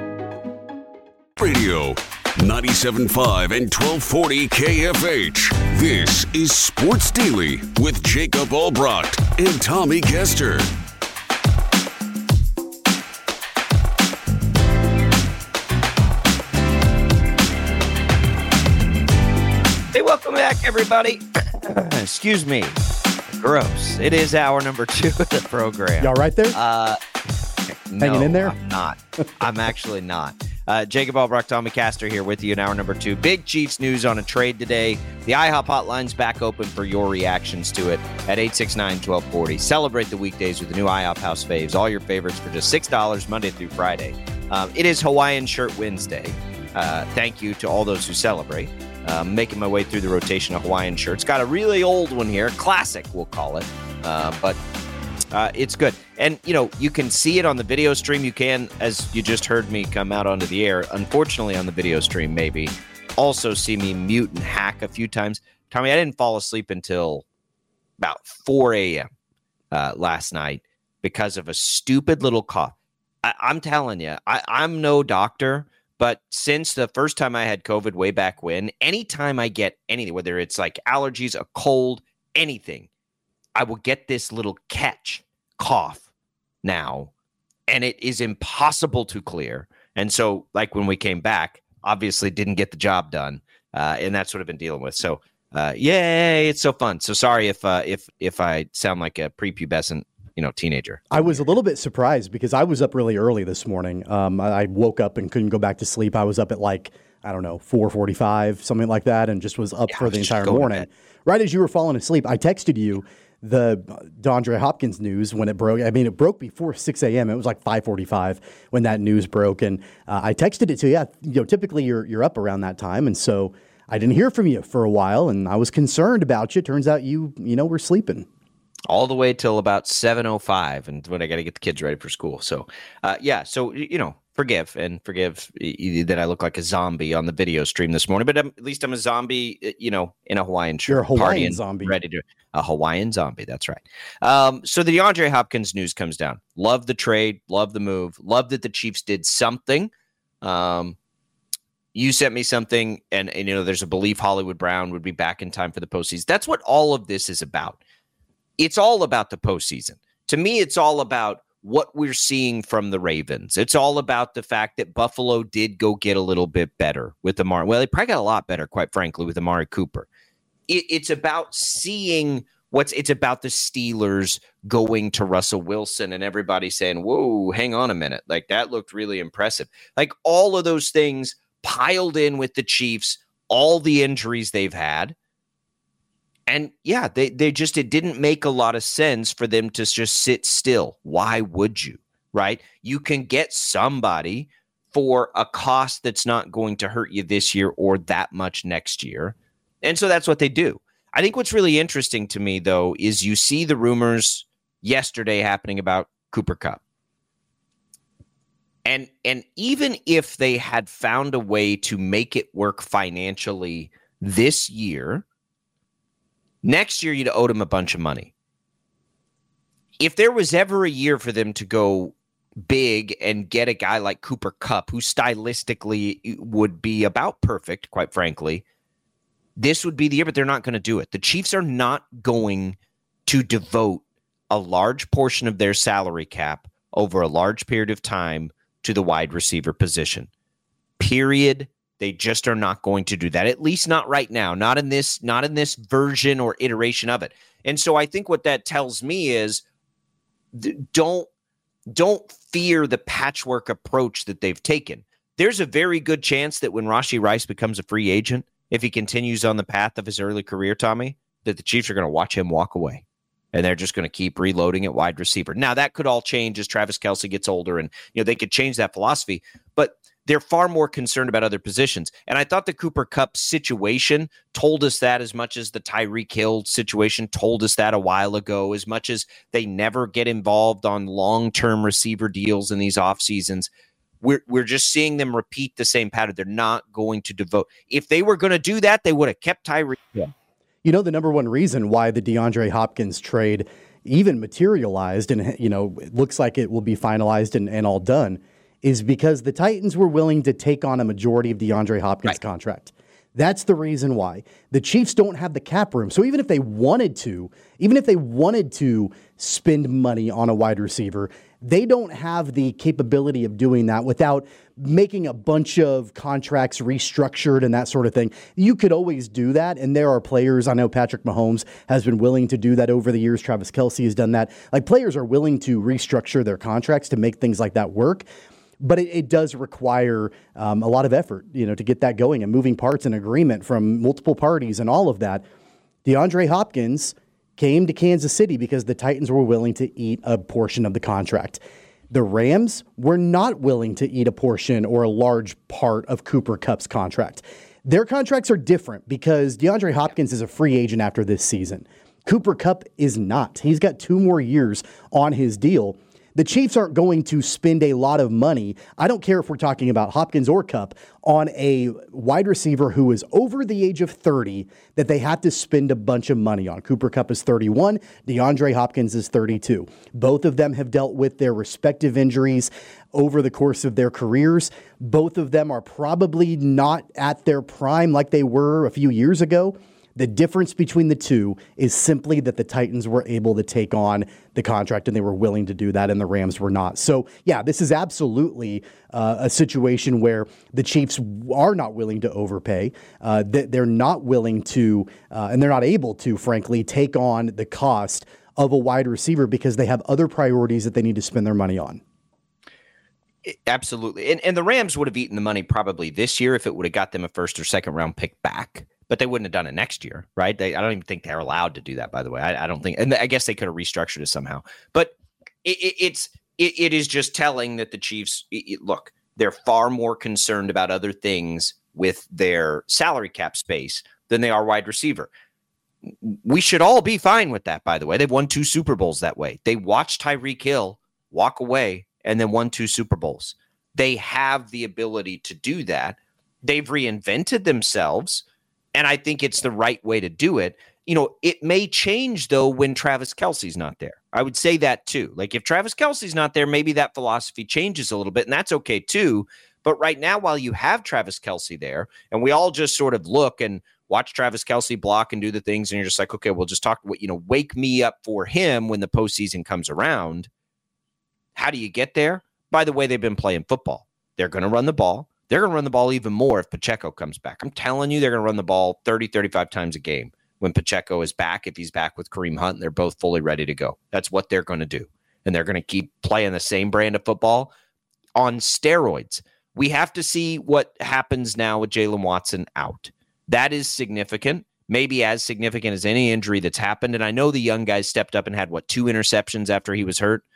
Radio 97.5 and 1240 KFH. This is Sports Daily with Jacob Albrecht and Tommy Kester. Hey, welcome back, everybody. Excuse me. Gross. It is hour number 2 of the program. Y'all right there? Hanging in there? I'm not. I'm actually not. Jacob Albrecht, Tommy Castor here with you in hour number 2. Big Chiefs news on a trade today. The IHOP hotline's back open for your reactions to it at 869-1240. Celebrate the weekdays with the new IHOP House Faves. All your favorites for just $6 Monday through Friday. It is Hawaiian Shirt Wednesday. Thank you to all those who celebrate. Making my way through the rotation of Hawaiian shirts. Got a really old one here. Classic, we'll call it. But it's good. And, you can see it on the video stream. You can, as you just heard me come out onto the air, unfortunately on the video stream, maybe also see me mute and hack a few times. Tommy, I didn't fall asleep until about 4 a.m. Last night because of a stupid little cough. I'm telling you, I'm no doctor, but since the first time I had COVID way back when, anytime I get anything, whether it's like allergies, a cold, anything, I will get this little cough now, and it is impossible to clear. And so, like when we came back, obviously didn't get the job done, and that's what I've been dealing with. So, yay, it's so fun. So sorry if I sound like a prepubescent, teenager. I was a little bit surprised because I was up really early this morning. I woke up and couldn't go back to sleep. I was up at 4:45, something like that, and just was up for the entire morning. Right as you were falling asleep, I texted you the DeAndre Hopkins news when it broke. I mean, it broke before 6 a.m. It was like 5:45 when that news broke, and I texted it to you. Typically you're up around that time, and so I didn't hear from you for a while, and I was concerned about you. Turns out you were sleeping all the way till about 7:05, and when I got to get the kids ready for school. So, forgive that I look like a zombie on the video stream this morning, but at least I'm a zombie, in a Hawaiian shirt. You're a Hawaiian zombie. A Hawaiian zombie. That's right. So the DeAndre Hopkins news comes down. Love the trade. Love the move. Love that the Chiefs did something. You sent me something, and there's a belief Hollywood Brown would be back in time for the postseason. That's what all of this is about. It's all about the postseason. To me, it's all about what we're seeing from the Ravens. It's all about the fact that Buffalo did go get a little bit better with Amari. Well, they probably got a lot better, quite frankly, with Amari Cooper. It's about seeing it's about the Steelers going to Russell Wilson and everybody saying, whoa, hang on a minute. Like, that looked really impressive. Like, all of those things piled in with the Chiefs, all the injuries they've had. And yeah, it didn't make a lot of sense for them to just sit still. Why would you, right? You can get somebody for a cost that's not going to hurt you this year or that much next year. And so that's what they do. I think what's really interesting to me, though, is you see the rumors yesterday happening about Cooper Kupp. And even if they had found a way to make it work financially this year, next year, you'd owed him a bunch of money. If there was ever a year for them to go big and get a guy like Cooper Kupp, who stylistically would be about perfect, quite frankly, this would be the year, but they're not going to do it. The Chiefs are not going to devote a large portion of their salary cap over a large period of time to the wide receiver position. Period. They just are not going to do that, at least not right now, not in this version or iteration of it. And so I think what that tells me is don't fear the patchwork approach that they've taken. There's a very good chance that when Rashee Rice becomes a free agent, if he continues on the path of his early career, Tommy, that the Chiefs are going to watch him walk away. And they're just going to keep reloading at wide receiver. Now, that could all change as Travis Kelce gets older, and they could change that philosophy. But they're far more concerned about other positions. And I thought the Cooper Kupp situation told us that as much as the Tyreek Hill situation told us that a while ago, as much as they never get involved on long-term receiver deals in these off seasons. We're just seeing them repeat the same pattern. They're not going to devote. If they were going to do that, they would have kept Tyreek. Yeah. The number one reason why the DeAndre Hopkins trade even materialized and, it looks like it will be finalized and all done is because the Titans were willing to take on a majority of DeAndre Hopkins' contract. That's the reason why. The Chiefs don't have the cap room. So even if they wanted to spend money on a wide receiver, they don't have the capability of doing that without making a bunch of contracts restructured and that sort of thing. You could always do that, and there are players. I know Patrick Mahomes has been willing to do that over the years. Travis Kelce has done that. Like, players are willing to restructure their contracts to make things like that work. But it does require a lot of effort, to get that going and moving parts and agreement from multiple parties and all of that. DeAndre Hopkins came to Kansas City because the Titans were willing to eat a portion of the contract. The Rams were not willing to eat a portion or a large part of Cooper Kupp's contract. Their contracts are different because DeAndre Hopkins is a free agent after this season. Cooper Kupp is not. He's got 2 more years on his deal. The Chiefs aren't going to spend a lot of money. I don't care if we're talking about Hopkins or Kupp on a wide receiver who is over the age of 30 that they have to spend a bunch of money on. Cooper Kupp is 31. DeAndre Hopkins is 32. Both of them have dealt with their respective injuries over the course of their careers. Both of them are probably not at their prime like they were a few years ago. The difference between the two is simply that the Titans were able to take on the contract and they were willing to do that, and the Rams were not. So, yeah, this is absolutely a situation where the Chiefs are not willing to overpay. They're not willing to, and they're not able to, frankly, take on the cost of a wide receiver because they have other priorities that they need to spend their money on. Absolutely. And the Rams would have eaten the money probably this year if it would have got them a first or second round pick back, but they wouldn't have done it next year, right? I don't even think they're allowed to do that, by the way. I don't think, and I guess they could have restructured it somehow, but it is just telling that the Chiefs, look, they're far more concerned about other things with their salary cap space than they are wide receiver. We should all be fine with that, by the way. They've won 2 Super Bowls that way. They watched Tyreek Hill walk away and then won 2 Super Bowls. They have the ability to do that. They've reinvented themselves, and I think it's the right way to do it. You know, it may change, though, when Travis Kelce's not there. I would say that, too. Like, if Travis Kelce's not there, maybe that philosophy changes a little bit, and that's okay, too. But right now, while you have Travis Kelce there, and we all just sort of look and watch Travis Kelce block and do the things, and you're just like, okay, we'll just talk, wake me up for him when the postseason comes around. How do you get there? By the way, they've been playing football. They're going to run the ball. They're going to run the ball even more if Pacheco comes back. I'm telling you, they're going to run the ball 30, 35 times a game when Pacheco is back, if he's back with Kareem Hunt, and they're both fully ready to go. That's what they're going to do. And they're going to keep playing the same brand of football on steroids. We have to see what happens now with Jaylen Watson out. That is significant, maybe as significant as any injury that's happened. And I know the young guys stepped up and had, 2 interceptions after he was hurt.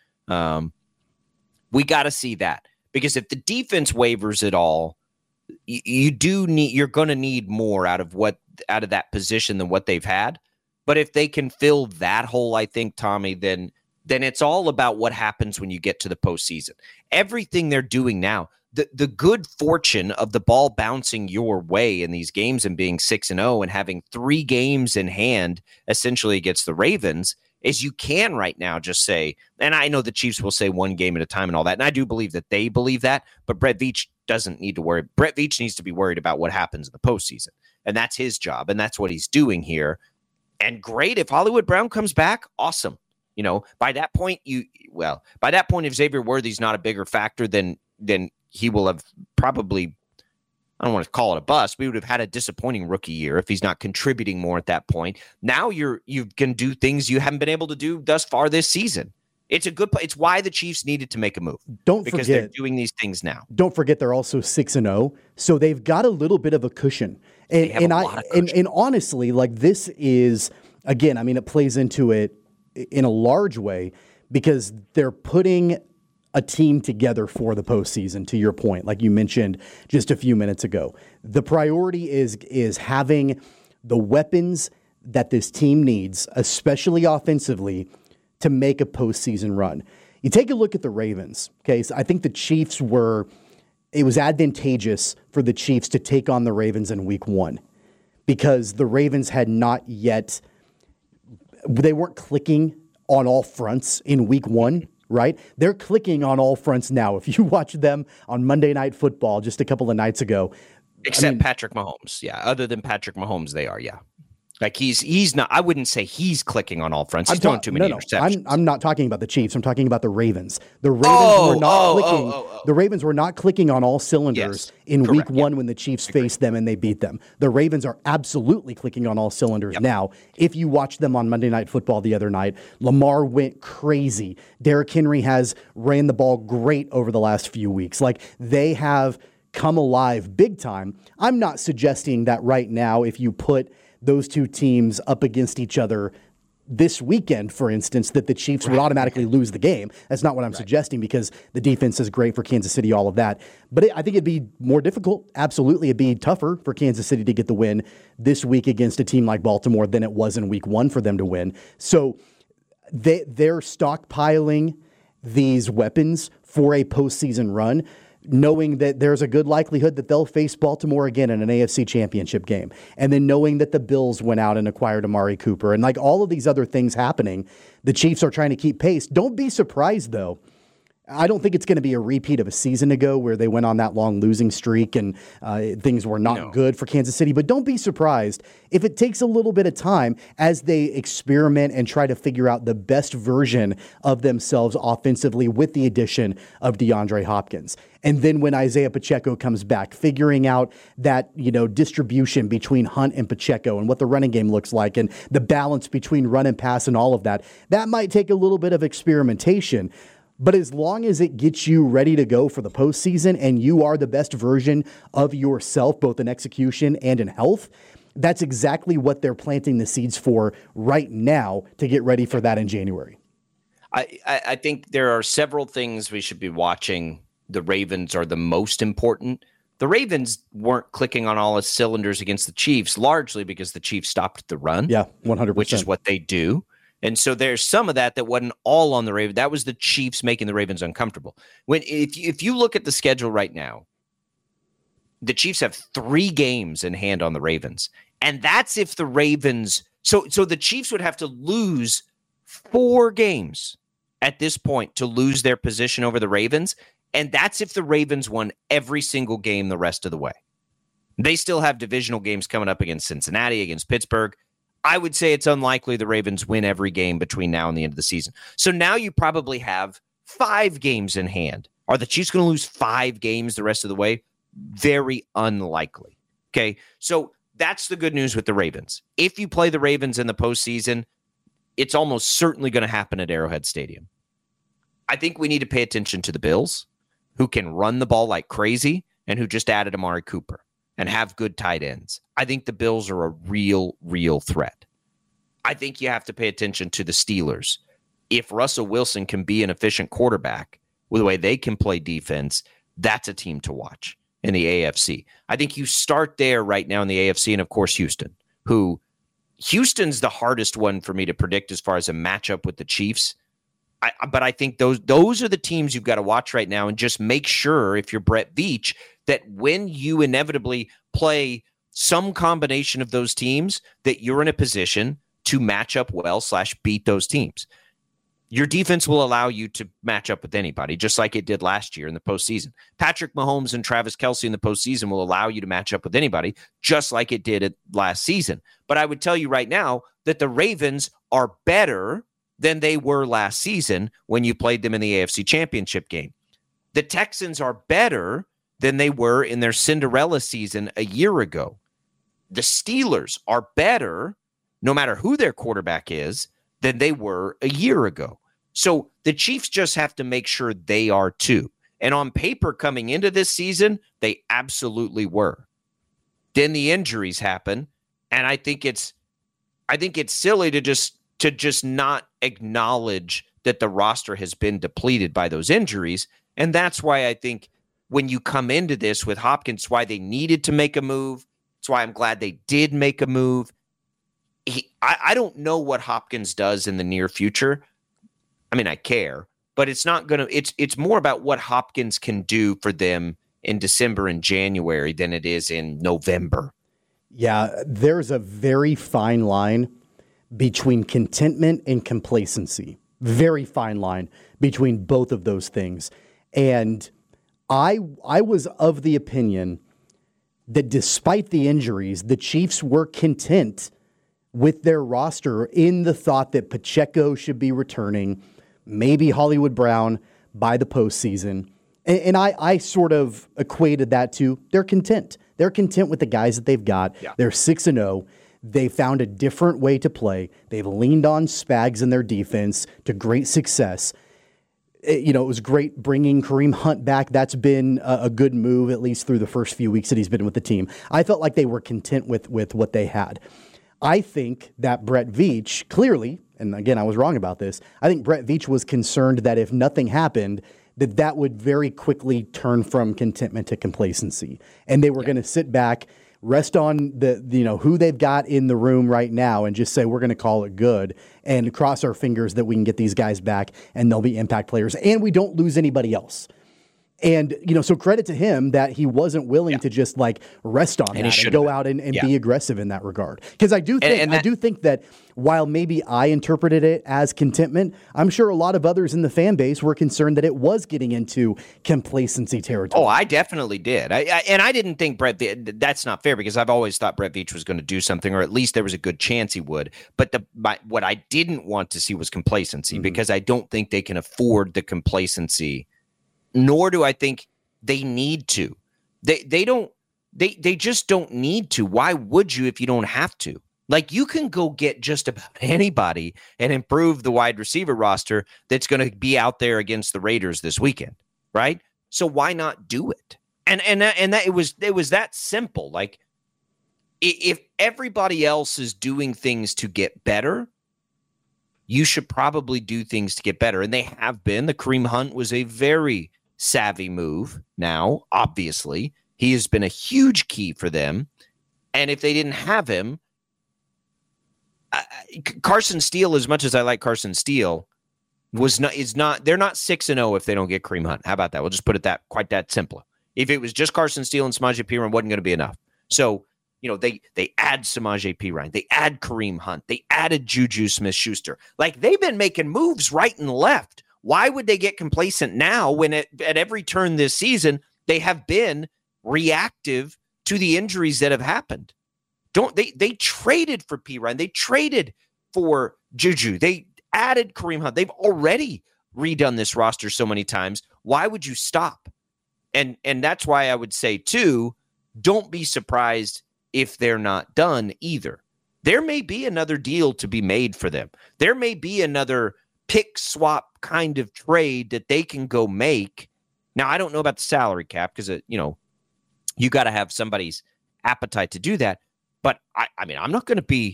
We got to see that, because if the defense wavers at all, you're going to need more out of that position than what they've had. But if they can fill that hole, I think, Tommy, then it's all about what happens when you get to the postseason. Everything they're doing now, the good fortune of the ball bouncing your way in these games and being 6-0 and having 3 games in hand essentially against the Ravens is you can right now just say, and I know the Chiefs will say 1 game at a time and all that, and I do believe that they believe that, but Brett Veach doesn't need to worry. Brett Veach needs to be worried about what happens in the postseason, and that's his job, and that's what he's doing here. And great, if Hollywood Brown comes back, awesome. By that point, if Xavier Worthy's not a bigger factor, then he will have probably, I don't want to call it a bust. We would have had a disappointing rookie year if he's not contributing more at that point. Now you can do things you haven't been able to do thus far this season. It's a good. It's why the Chiefs needed to make a move. Because they're doing these things now. Don't forget they're also 6-0, so they've got a little bit of a cushion. And honestly, like, this is, again, I mean, it plays into it in a large way because they're putting a team together for the postseason, to your point, like you mentioned just a few minutes ago. The priority is having the weapons that this team needs, especially offensively, to make a postseason run. You take a look at the Ravens, okay? So I think the Chiefs it was advantageous for the Chiefs to take on the Ravens in week 1 because the Ravens had not yet, they weren't clicking on all fronts in week 1. Right? They're clicking on all fronts now. If you watch them on Monday Night Football just a couple of nights ago. Except Patrick Mahomes. Yeah. Other than Patrick Mahomes, they are. Yeah. Like he's not, I wouldn't say he's clicking on all fronts. He's throwing too many interceptions. I'm not talking about the Chiefs. I'm talking about the Ravens. The Ravens were not clicking. The Ravens were not clicking on all cylinders in week 1 when the Chiefs faced them and they beat them. The Ravens are absolutely clicking on all cylinders now. If you watch them on Monday Night Football the other night, Lamar went crazy. Derrick Henry has ran the ball great over the last few weeks. Like, they have come alive big time. I'm not suggesting that right now, if you put those two teams up against each other this weekend, for instance, that the Chiefs would automatically lose the game. That's not what I'm suggesting, because the defense is great for Kansas City, all of that. But I think it'd be more difficult. Absolutely, it'd be tougher for Kansas City to get the win this week against a team like Baltimore than it was in week 1 for them to win. So they're stockpiling these weapons for a postseason run, knowing that there's a good likelihood that they'll face Baltimore again in an AFC championship game. And then knowing that the Bills went out and acquired Amari Cooper and like all of these other things happening, the Chiefs are trying to keep pace. Don't be surprised, though, I don't think it's going to be a repeat of a season ago where they went on that long losing streak and things were not good for Kansas City. But don't be surprised if it takes a little bit of time as they experiment and try to figure out the best version of themselves offensively with the addition of DeAndre Hopkins. And then when Isaiah Pacheco comes back, figuring out that, distribution between Hunt and Pacheco and what the running game looks like and the balance between run and pass and all of that, that might take a little bit of experimentation. But as long as it gets you ready to go for the postseason and you are the best version of yourself, both in execution and in health, that's exactly what they're planting the seeds for right now to get ready for that in January. I think there are several things we should be watching. The Ravens are the most important. The Ravens weren't clicking on all its cylinders against the Chiefs, largely because the Chiefs stopped the run. Yeah, 100%. Which is what they do. And so there's some of that wasn't all on the Ravens. That was the Chiefs making the Ravens uncomfortable. If you look at the schedule right now, the Chiefs have 3 games in hand on the Ravens. And that's if the Ravens – so the Chiefs would have to lose 4 games at this point to lose their position over the Ravens. And that's if the Ravens won every single game the rest of the way. They still have divisional games coming up against Cincinnati, against Pittsburgh. I would say it's unlikely the Ravens win every game between now and the end of the season. So now you probably have 5 games in hand. Are the Chiefs going to lose 5 games the rest of the way? Very unlikely. Okay, so that's the good news with the Ravens. If you play the Ravens in the postseason, it's almost certainly going to happen at Arrowhead Stadium. I think we need to pay attention to the Bills, who can run the ball like crazy and who just added Amari Cooper and have good tight ends. I think the Bills are a real threat. I think you have to pay attention to the Steelers. If Russell Wilson can be an efficient quarterback with the way they can play defense, that's a team to watch in the AFC. I think you start there right now in the AFC, and of course Houston's the hardest one for me to predict as far as a matchup with the Chiefs. But I think those are the teams you've got to watch right now, and just make sure, if you're Brett Veach, that when you inevitably play some combination of those teams, that you're in a position to match up well / beat those teams. Your defense will allow you to match up with anybody, just like it did last year in the postseason. Patrick Mahomes and Travis Kelce in the postseason will allow you to match up with anybody, just like it did last season. But I would tell you right now that the Ravens are better than they were last season when you played them in the AFC Championship game. The Texans are better than they were in their Cinderella season a year ago. The Steelers are better, no matter who their quarterback is, than they were a year ago. So the Chiefs just have to make sure they are too. And on paper coming into this season, they absolutely were. Then the injuries happen, and I think it's silly to just not acknowledge that the roster has been depleted by those injuries. And that's why I think when you come into this with Hopkins, why they needed to make a move. That's why I'm glad they did make a move. I don't know what Hopkins does in the near future. I mean, I care, but it's not going to, it's more about what Hopkins can do for them in December and January than it is in November. Yeah, there's a very fine line between contentment and complacency. Very fine line between both of those things. And I was of the opinion that despite the injuries, the Chiefs were content with their roster in the thought that Pacheco should be returning, maybe Hollywood Brown by the postseason. And I sort of equated that to they're content. They're content with the guys that they've got. Yeah. They're 6-0. They found a different way to play. They've leaned on Spags in their defense to great success. It was great bringing Kareem Hunt back. That's been a good move, at least through the first few weeks that he's been with the team. I felt like they were content with what they had. I think that Brett Veach clearly, and again, I was wrong about this, I think Brett Veach was concerned that if nothing happened, that would very quickly turn from contentment to complacency. And they were going to sit back, rest on who they've got in the room right now and just say, we're going to call it good and cross our fingers that we can get these guys back and they'll be impact players and we don't lose anybody else. And, so credit to him that he wasn't willing to just rest on that and go out and be aggressive in that regard. Because I do think that while maybe I interpreted it as contentment, I'm sure a lot of others in the fan base were concerned that it was getting into complacency territory. Oh, I definitely did. I didn't think that's not fair, because I've always thought Brett Veach was going to do something, or at least there was a good chance he would. But what I didn't want to see was complacency, because I don't think they can afford the complacency, nor do I think they need to. They just don't need to. Why would you if you don't have to? You can go get just about anybody and improve the wide receiver roster that's going to be out there against the Raiders this weekend, right? So why not do it? And that it was that simple. If everybody else is doing things to get better, you should probably do things to get better. And they have been. The Kareem Hunt was a very savvy move. Now, obviously, he has been a huge key for them. And if they didn't have him, Carson Steele, as much as I like Carson Steele, they're not 6-0 if they don't get Kareem Hunt. How about that? We'll just put it quite that simple. If it was just Carson Steele and Samaje Perine, wasn't going to be enough. So, they add Samaje Perine, they add Kareem Hunt, they added Juju Smith-Schuster. They've been making moves right and left. Why would they get complacent now when at every turn this season they have been reactive to the injuries that have happened? They traded for Perine. They traded for Juju. They added Kareem Hunt. They've already redone this roster so many times. Why would you stop? And that's why I would say, too, don't be surprised if they're not done either. There may be another deal to be made for them. There may be another pick swap kind of trade that they can go make. Now, I don't know about the salary cap, because, you got to have somebody's appetite to do that. But I mean, I'm not going to be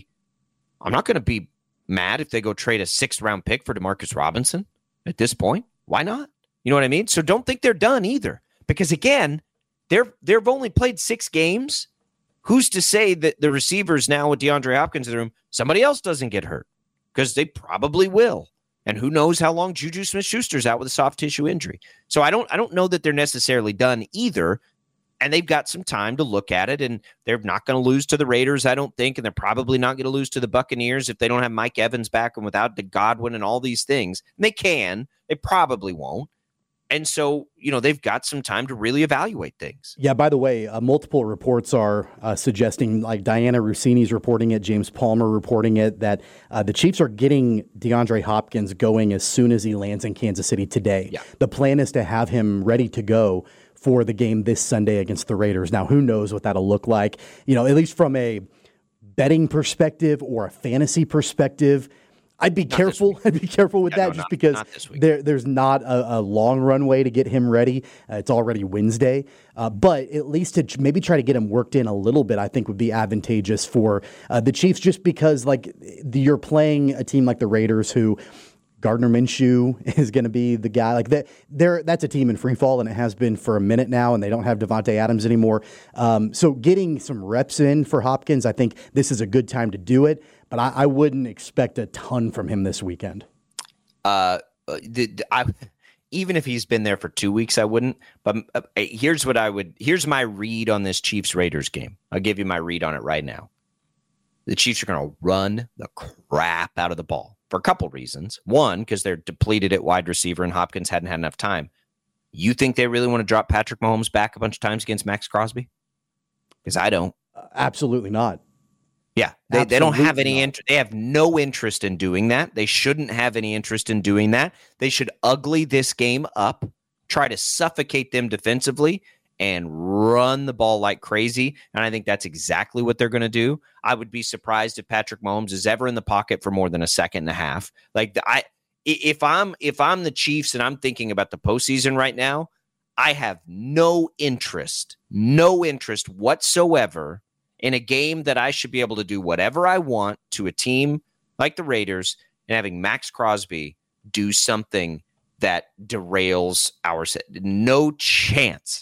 mad if they go trade a 6th round pick for Demarcus Robinson at this point. Why not? You know what I mean? So don't think they're done either, because again, they've only played 6 games. Who's to say that the receivers now with DeAndre Hopkins in the room, somebody else doesn't get hurt? Because they probably will. And who knows how long Juju Smith-Schuster's out with a soft tissue injury. So I don't know that they're necessarily done either. And they've got some time to look at it, and they're not going to lose to the Raiders, I don't think, and they're probably not going to lose to the Buccaneers if they don't have Mike Evans back and without the Godwin and all these things. And they can. They probably won't. And so, they've got some time to really evaluate things. Yeah, by the way, multiple reports are suggesting, Diana Rossini's reporting it, James Palmer reporting it, that the Chiefs are getting DeAndre Hopkins going as soon as he lands in Kansas City today. Yeah. The plan is to have him ready to go for the game this Sunday against the Raiders. Now, who knows what that'll look like? At least from a betting perspective or a fantasy perspective, I'd be careful. I'd be careful with that, just because there's not a long runway to get him ready. It's already Wednesday. But at least to maybe try to get him worked in a little bit, I think would be advantageous for the Chiefs, just because you're playing a team like the Raiders, who Gardner Minshew is going to be the guy. That's a team in free fall, and it has been for a minute now, and they don't have Devontae Adams anymore. So getting some reps in for Hopkins, I think this is a good time to do it, but I wouldn't expect a ton from him this weekend. Even if he's been there for 2 weeks, I wouldn't. But here's my read on this Chiefs-Raiders game. I'll give you my read on it right now. The Chiefs are going to run the crap out of the ball for a couple reasons. One, because they're depleted at wide receiver and Hopkins hadn't had enough time. You think they really want to drop Patrick Mahomes back a bunch of times against Max Crosby? Because I don't. Absolutely not. Yeah, they don't have any interest. They have no interest in doing that. They shouldn't have any interest in doing that. They should ugly this game up, try to suffocate them defensively, and run the ball like crazy. And I think that's exactly what they're going to do. I would be surprised if Patrick Mahomes is ever in the pocket for more than a second and a half. If I'm the Chiefs and I'm thinking about the postseason right now, I have no interest whatsoever in a game that I should be able to do whatever I want to a team like the Raiders and having Max Crosby do something that derails our set. No chance.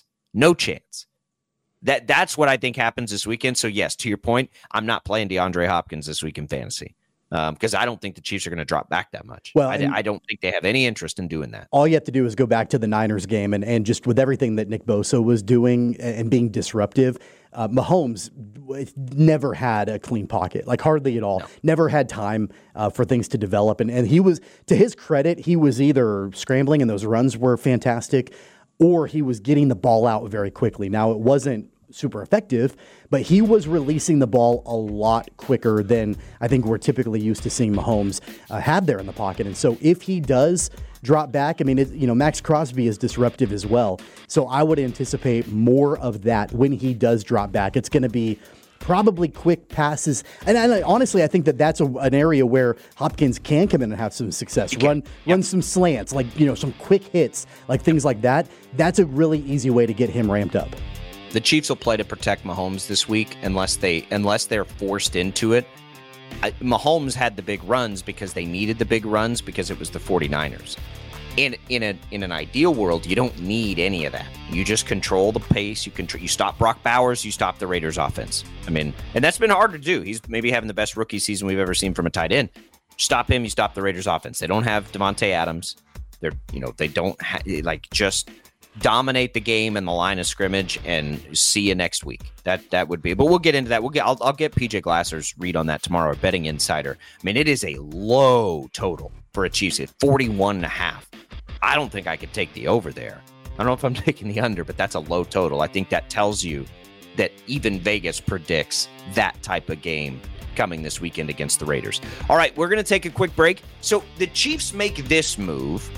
That's what I think happens this weekend. So yes, to your point, I'm not playing DeAndre Hopkins this week in fantasy. because I don't think the Chiefs are going to drop back that much. Well, I don't think they have any interest in doing that. All you have to do is go back to the Niners game, and just with everything that Nick Bosa was doing and being disruptive, Mahomes never had a clean pocket, like hardly at all. No. Never had time for things to develop. And he was, to his credit, he was either scrambling and those runs were fantastic, or he was getting the ball out very quickly. Now, it wasn't super effective, but he was releasing the ball a lot quicker than I think we're typically used to seeing Mahomes have there in the pocket. And so if he does drop back, I mean, Max Crosby is disruptive as well. So I would anticipate more of that when he does drop back. It's going to be probably quick passes. And honestly, I think that's an area where Hopkins can come in and have some success. Run some slants, like, some quick hits, like things like that. That's a really easy way to get him ramped up. The Chiefs will play to protect Mahomes this week unless they're forced into it. Mahomes had the big runs because they needed the big runs because it was the 49ers. And in an ideal world, you don't need any of that. You just control the pace. You stop Brock Bowers. You stop the Raiders' offense. I mean, and that's been hard to do. He's maybe having the best rookie season we've ever seen from a tight end. Stop him. You stop the Raiders' offense. They don't have Devontae Adams. They don't just dominate the game and the line of scrimmage and see you next week. That would be, but we'll get into that. I'll get PJ Glasser's read on that tomorrow, a betting insider. I mean, it is a low total for a Chiefs at 41.5. I don't think I could take the over there. I don't know if I'm taking the under, but that's a low total. I think that tells you that even Vegas predicts that type of game coming this weekend against the Raiders. All right, we're going to take a quick break. So the Chiefs make this move.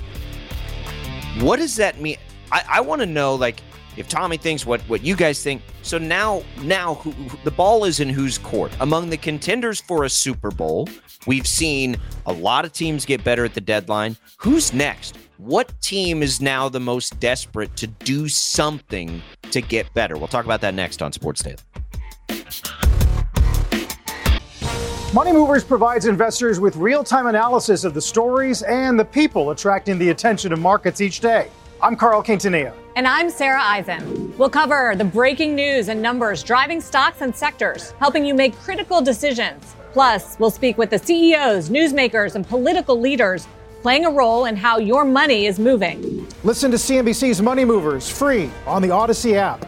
What does that mean? I want to know, if Tommy thinks what you guys think. So now who, the ball is in whose court? Among the contenders for a Super Bowl, we've seen a lot of teams get better at the deadline. Who's next? What team is now the most desperate to do something to get better? We'll talk about that next on Sports Daily. Money Movers provides investors with real-time analysis of the stories and the people attracting the attention of markets each day. I'm Carl Quintanilla. And I'm Sarah Eisen. We'll cover the breaking news and numbers driving stocks and sectors, helping you make critical decisions. Plus, we'll speak with the CEOs, newsmakers, and political leaders playing a role in how your money is moving. Listen to CNBC's Money Movers free on the Odyssey app.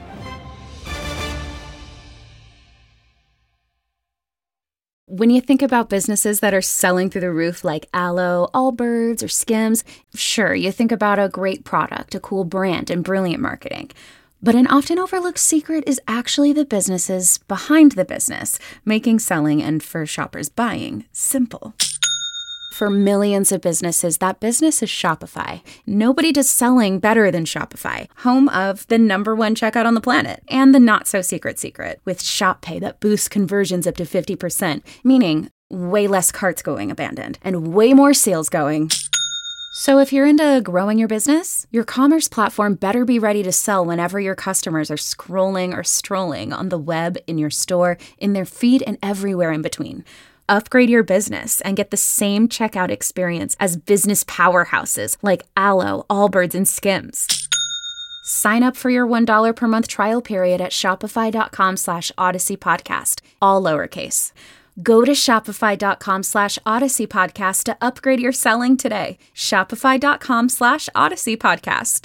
When you think about businesses that are selling through the roof like Aloe, Allbirds, or Skims, sure, you think about a great product, a cool brand, and brilliant marketing. But an often overlooked secret is actually the businesses behind the business, making selling and, for shoppers, buying simple. For millions of businesses, that business is Shopify. Nobody does selling better than Shopify, home of the #1 checkout on the planet, and the not-so-secret secret, with Shop Pay that boosts conversions up to 50%, meaning way less carts going abandoned, and way more sales going. So if you're into growing your business, your commerce platform better be ready to sell whenever your customers are scrolling or strolling on the web, in your store, in their feed, and everywhere in between. Upgrade your business and get the same checkout experience as business powerhouses like Aloe, Allbirds, and Skims. Sign up for your $1 per month trial period at shopify.com/Odyssey Podcast, all lowercase. Go to shopify.com/Odyssey Podcast to upgrade your selling today. Shopify.com/Odyssey Podcast.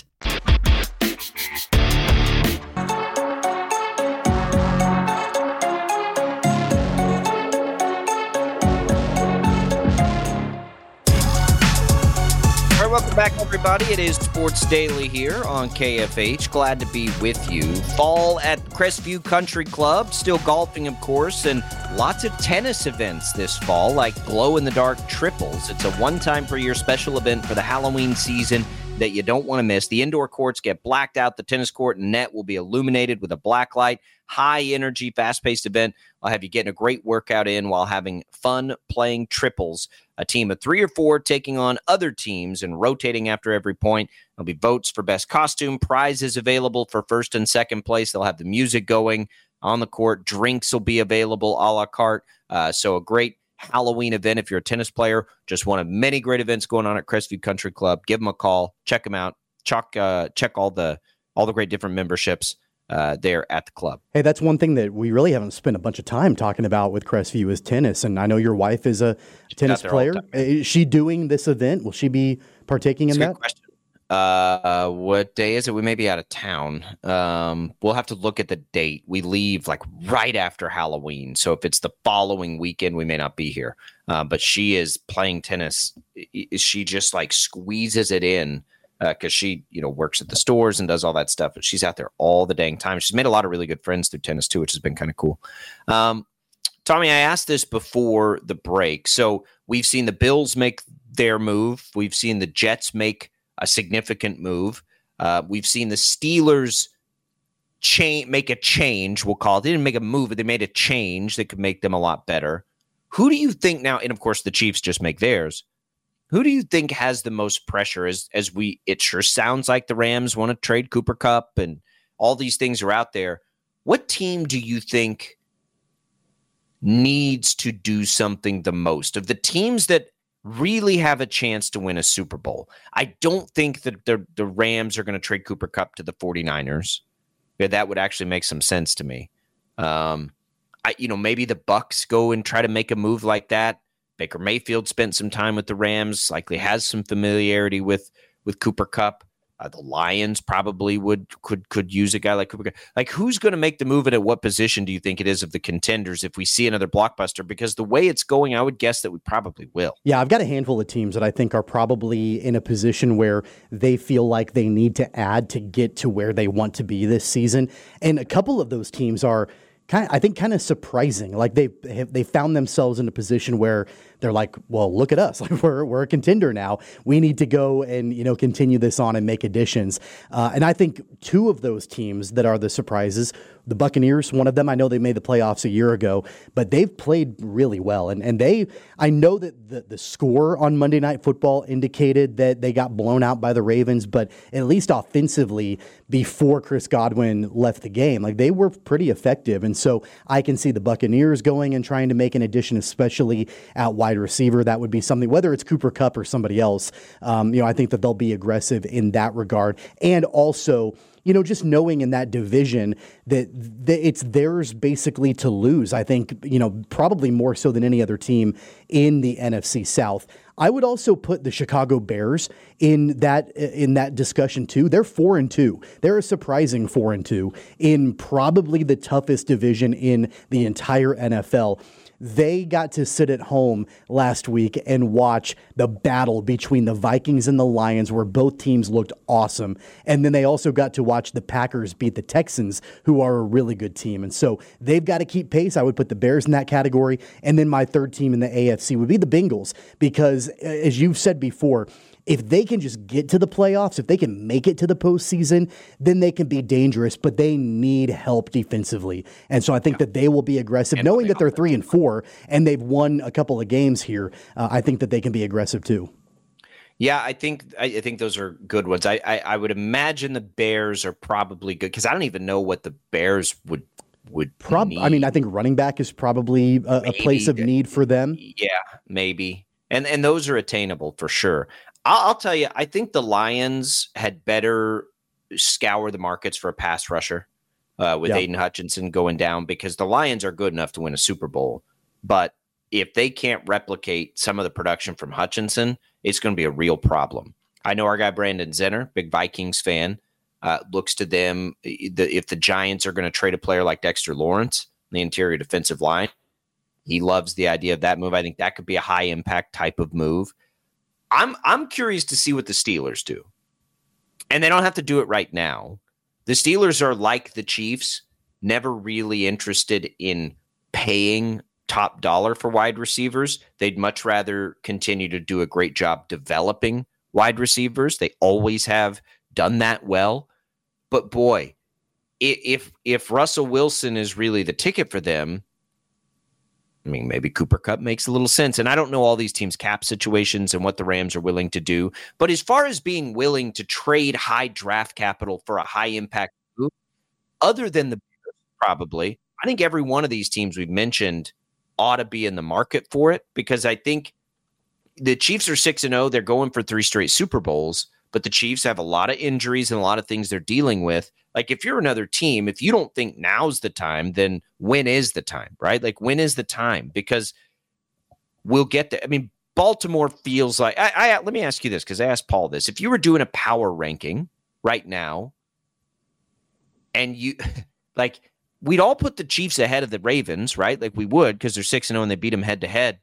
Welcome back, everybody. It is Sports Daily here on KFH. Glad to be with you. Fall at Crestview Country Club. Still golfing, of course, and lots of tennis events this fall, like glow-in-the-dark triples. It's a one-time-per-year special event for the Halloween season that you don't want to miss. The indoor courts get blacked out. The tennis court and net will be illuminated with a black light. High-energy, fast-paced event. I'll have you getting a great workout in while having fun playing triples. A team of 3 or 4 taking on other teams and rotating after every point. There'll be votes for best costume, prizes available for first and second place. They'll have the music going on the court. Drinks will be available a la carte. So a great Halloween event if you're a tennis player. Just one of many great events going on at Crestview Country Club. Give them a call. Check them out. Check all the great different memberships there at the club. Hey, that's one thing that we really haven't spent a bunch of time talking about with Crestview is tennis. And I know your wife is a tennis player. Is she doing this event? Will she be partaking in that? Good question. What day is it? We may be out of town. We'll have to look at the date. We leave like right after Halloween. So if it's the following weekend, we may not be here. But she is playing tennis. She just like squeezes it in because she, works at the stores and does all that stuff. But she's out there all the dang time. She's made a lot of really good friends through tennis too, which has been kind of cool. Tommy, I asked this before the break. So we've seen the Bills make their move. We've seen the Jets make a significant move. We've seen the Steelers make a change, we'll call it. They didn't make a move, but they made a change that could make them a lot better. Who do you think now, and of course the Chiefs just make theirs, who do you think has the most pressure it sure sounds like the Rams want to trade Cooper Kupp and all these things are out there. What team do you think needs to do something the most? Of the teams that really have a chance to win a Super Bowl, I don't think that the Rams are going to trade Cooper Kupp to the 49ers. Yeah, that would actually make some sense to me. Maybe the Bucs go and try to make a move like that. Baker Mayfield spent some time with the Rams, likely has some familiarity with Cooper Kupp. The Lions probably could use a guy like Cooper Kupp. Like, who's going to make the move, and at what position do you think it is of the contenders if we see another blockbuster? Because the way it's going, I would guess that we probably will. Yeah, I've got a handful of teams that I think are probably in a position where they feel like they need to add to get to where they want to be this season. And a couple of those teams are kind of surprising. Like they found themselves in a position where they're like, well, look at us. Like we're a contender now. We need to go and, continue this on and make additions. And I think two of those teams that are the surprises, the Buccaneers, one of them, I know they made the playoffs a year ago, but they've played really well. And I know that the score on Monday Night Football indicated that they got blown out by the Ravens, but at least offensively before Chris Godwin left the game, like they were pretty effective. And so I can see the Buccaneers going and trying to make an addition, especially at wide receiver. That would be something, whether it's Cooper Kupp or somebody else. I think that they'll be aggressive in that regard. And also, just knowing in that division that it's theirs basically to lose. I think, probably more so than any other team in the NFC South. I would also put the Chicago Bears in that discussion too. They're 4-2. They're a surprising 4-2 in probably the toughest division in the entire NFL. They got to sit at home last week and watch the battle between the Vikings and the Lions, where both teams looked awesome. And then they also got to watch the Packers beat the Texans, who are a really good team. And so they've got to keep pace. I would put the Bears in that category. And then my third team in the AFC would be the Bengals, because as you've said before, if they can just get to the playoffs, if they can make it to the postseason, then they can be dangerous, but they need help defensively. And so I think that they will be aggressive, knowing that they're 3-4 and they've won a couple of games here. I think that they can be aggressive too. Yeah, I think those are good ones. I would imagine the Bears are probably good, because I don't even know what the Bears would need. I mean, I think running back is probably a place of need for them. Yeah, maybe. And those are attainable for sure. I'll tell you, I think the Lions had better scour the markets for a pass rusher with Aiden Hutchinson going down, because the Lions are good enough to win a Super Bowl. But if they can't replicate some of the production from Hutchinson, it's going to be a real problem. I know our guy Brandon Zenner, big Vikings fan, looks to them. If the Giants are going to trade a player like Dexter Lawrence, the interior defensive line, he loves the idea of that move. I think that could be a high impact type of move. I'm curious to see what the Steelers do. And they don't have to do it right now. The Steelers are like the Chiefs, never really interested in paying top dollar for wide receivers. They'd much rather continue to do a great job developing wide receivers. They always have done that well. But boy, if Russell Wilson is really the ticket for them, I mean, maybe Cooper Kupp makes a little sense. And I don't know all these teams' cap situations and what the Rams are willing to do. But as far as being willing to trade high draft capital for a high impact move, other than the Bears, probably, I think every one of these teams we've mentioned ought to be in the market for it, because I think the Chiefs are 6-0. They're going for 3 straight Super Bowls, but the Chiefs have a lot of injuries and a lot of things they're dealing with. Like, if you're another team, if you don't think now's the time, then when is the time, right? Like, when is the time? Because we'll get there. I mean, Baltimore feels like, let me ask you this, because I asked Paul this. If you were doing a power ranking right now, and you, like, we'd all put the Chiefs ahead of the Ravens, right? Like, we would, because they're 6-0 and they beat them head-to-head.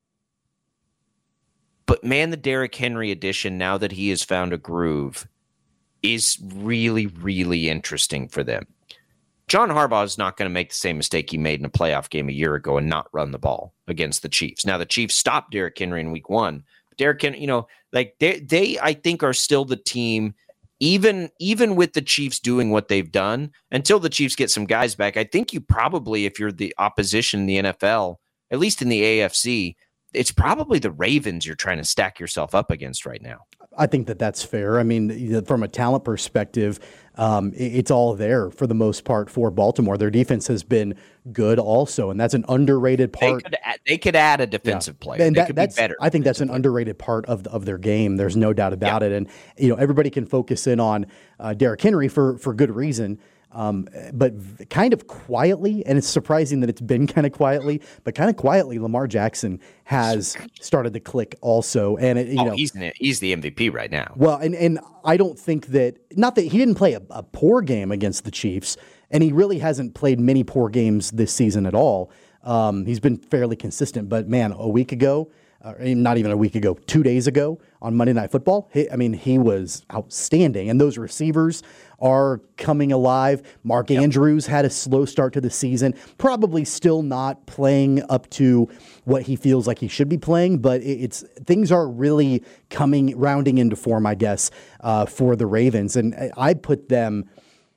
But, man, the Derrick Henry addition, now that he has found a groove, is really, really interesting for them. John Harbaugh is not going to make the same mistake he made in a playoff game a year ago and not run the ball against the Chiefs. Now, the Chiefs stopped Derrick Henry in week 1. But Derrick Henry, like they I think, are still the team, even with the Chiefs doing what they've done, until the Chiefs get some guys back. I think you probably, if you're the opposition in the NFL, at least in the AFC, it's probably the Ravens you're trying to stack yourself up against right now. I think that's fair. I mean, from a talent perspective, it's all there for the most part for Baltimore. Their defense has been good also, and that's an underrated part. They could add a defensive player. And they could be better. I think that's an underrated part of their game. There's no doubt about it. And everybody can focus in on Derrick Henry for good reason. But kind of quietly, and it's surprising that it's been kind of quietly, but kind of quietly, Lamar Jackson has started to click also. And he's the MVP right now. Well, and I don't think that, not that he didn't play a poor game against the Chiefs, and he really hasn't played many poor games this season at all. He's been fairly consistent, but man, a week ago, not even a week ago, 2 days ago on Monday Night Football, he was outstanding. And those receivers are coming alive. Mark Andrews had a slow start to the season, probably still not playing up to what he feels like he should be playing, but things are really rounding into form, I guess, for the Ravens. And I put them,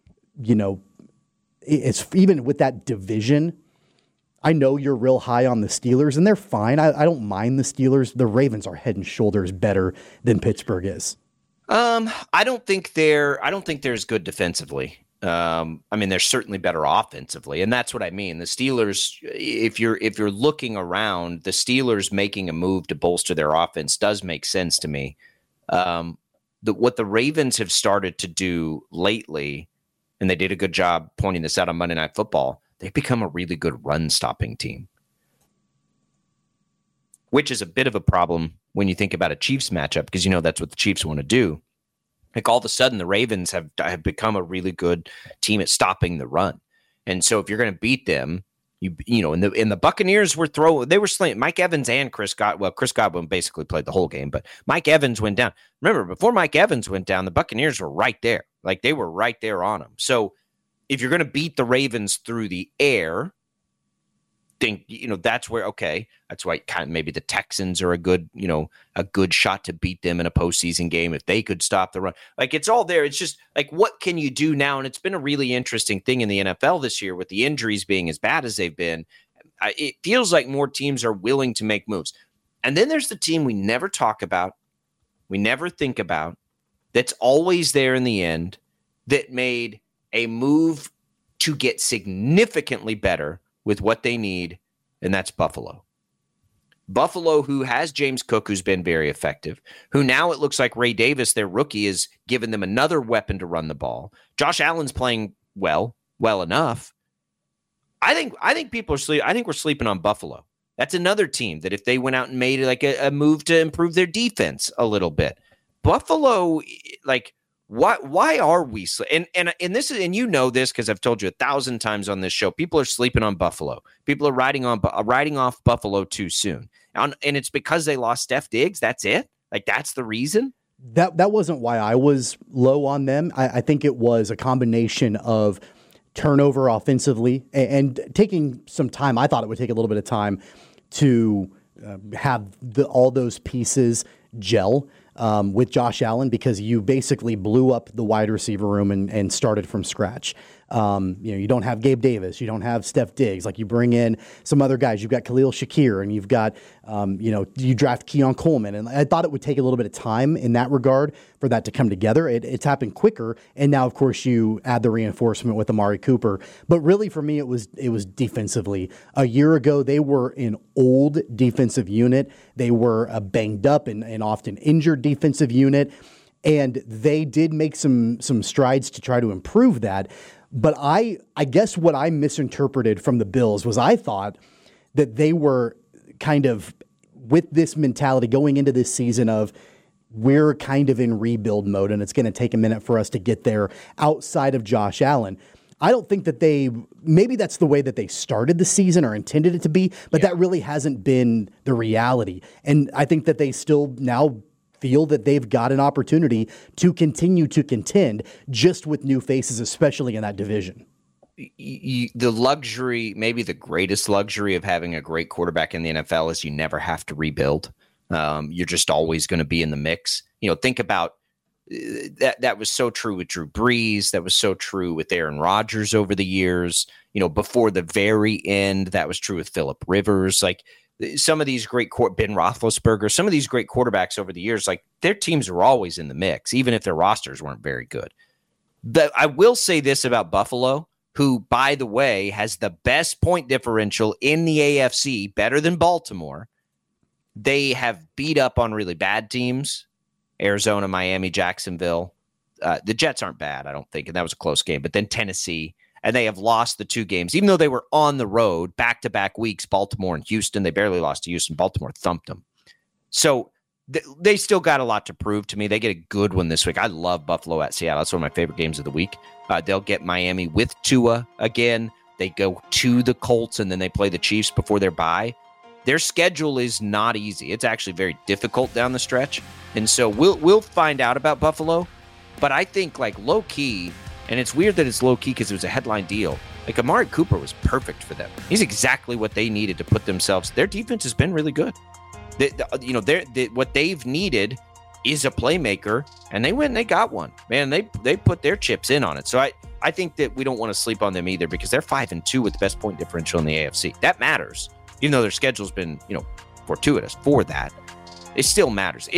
it's even with that division. I know you're real high on the Steelers, and they're fine. I don't mind the Steelers. The Ravens are head and shoulders better than Pittsburgh is. I don't think they're as good defensively. They're certainly better offensively, and that's what I mean. The Steelers, if you're looking around, the Steelers making a move to bolster their offense does make sense to me. What the Ravens have started to do lately, and they did a good job pointing this out on Monday Night Football, they've become a really good run-stopping team, which is a bit of a problem when you think about a Chiefs matchup, because that's what the Chiefs want to do. Like, all of a sudden, the Ravens have become a really good team at stopping the run. And so if you're going to beat them, and the Buccaneers were slaying Mike Evans and Chris Godwin. Well, Chris Godwin basically played the whole game, but Mike Evans went down. Remember, before Mike Evans went down, the Buccaneers were right there. Like, they were right there on him. So if you're going to beat the Ravens through the air, think, that's where, that's why maybe the Texans are a good shot to beat them in a postseason game if they could stop the run. Like, it's all there. It's just like, what can you do now? And it's been a really interesting thing in the NFL this year with the injuries being as bad as they've been. It feels like more teams are willing to make moves. And then there's the team we never talk about, we never think about, that's always there in the end, that made a move to get significantly better with what they need, and that's Buffalo. Buffalo, who has James Cook, who's been very effective, who now it looks like Ray Davis, their rookie, is giving them another weapon to run the ball. Josh Allen's playing well enough. I think people are sleeping. I think we're sleeping on Buffalo. That's another team that if they went out and made like a move to improve their defense a little bit, Buffalo, like, why are we and this is, and this because I've told you 1,000 times on this show, people are sleeping on Buffalo. People are riding off Buffalo too soon, and it's because they lost Steph Diggs. That's it. Like, that's the reason. That wasn't why I was low on them. I think it was a combination of turnover offensively and taking some time. I thought it would take a little bit of time to have all those pieces gel with Josh Allen, because you basically blew up the wide receiver room and started from scratch. You don't have Gabe Davis, you don't have Steph Diggs. Like, you bring in some other guys. You've got Khalil Shakir, and you've got, you draft Keon Coleman. And I thought it would take a little bit of time in that regard for that to come together. It's happened quicker. And now, of course, you add the reinforcement with Amari Cooper. But really, for me, it was defensively. A year ago, they were an old defensive unit. They were a banged up and often injured defensive unit. And they did make some strides to try to improve that. But I guess what I misinterpreted from the Bills was I thought that they were kind of with this mentality going into this season of we're kind of in rebuild mode and it's going to take a minute for us to get there outside of Josh Allen. I don't think that maybe that's the way that they started the season or intended it to be, but that really hasn't been the reality. And I think that they still now feel that they've got an opportunity to continue to contend just with new faces, especially in that division. The luxury, maybe the greatest luxury of having a great quarterback in the NFL is you never have to rebuild. You're just always going to be in the mix. Think about that was so true with Drew Brees. That was so true with Aaron Rodgers over the years. Before the very end, that was true with Phillip Rivers. Like some of these great Ben Roethlisberger, some of these great quarterbacks over the years, like their teams were always in the mix, even if their rosters weren't very good. But I will say this about Buffalo, who, by the way, has the best point differential in the AFC, better than Baltimore. They have beat up on really bad teams, Arizona, Miami, Jacksonville. The Jets aren't bad, I don't think, and that was a close game. But then Tennessee, and they have lost the two games, even though they were on the road back-to-back weeks, Baltimore and Houston. They barely lost to Houston. Baltimore thumped them. So they still got a lot to prove to me. They get a good one this week. I love Buffalo at Seattle. That's one of my favorite games of the week. They'll get Miami with Tua again. They go to the Colts, and then they play the Chiefs before their bye. Their schedule is not easy. It's actually very difficult down the stretch. And so we'll find out about Buffalo. But I think like low-key, and it's weird that it's low-key because it was a headline deal. Like Amari Cooper was perfect for them. He's exactly what they needed to put themselves. Their defense has been really good. What they've needed is a playmaker, and they went and they got one. Man, they put their chips in on it. So I think that we don't want to sleep on them either because they're 5-2 with the best point differential in the AFC. That matters. Even though their schedule's been, fortuitous for that, it still matters.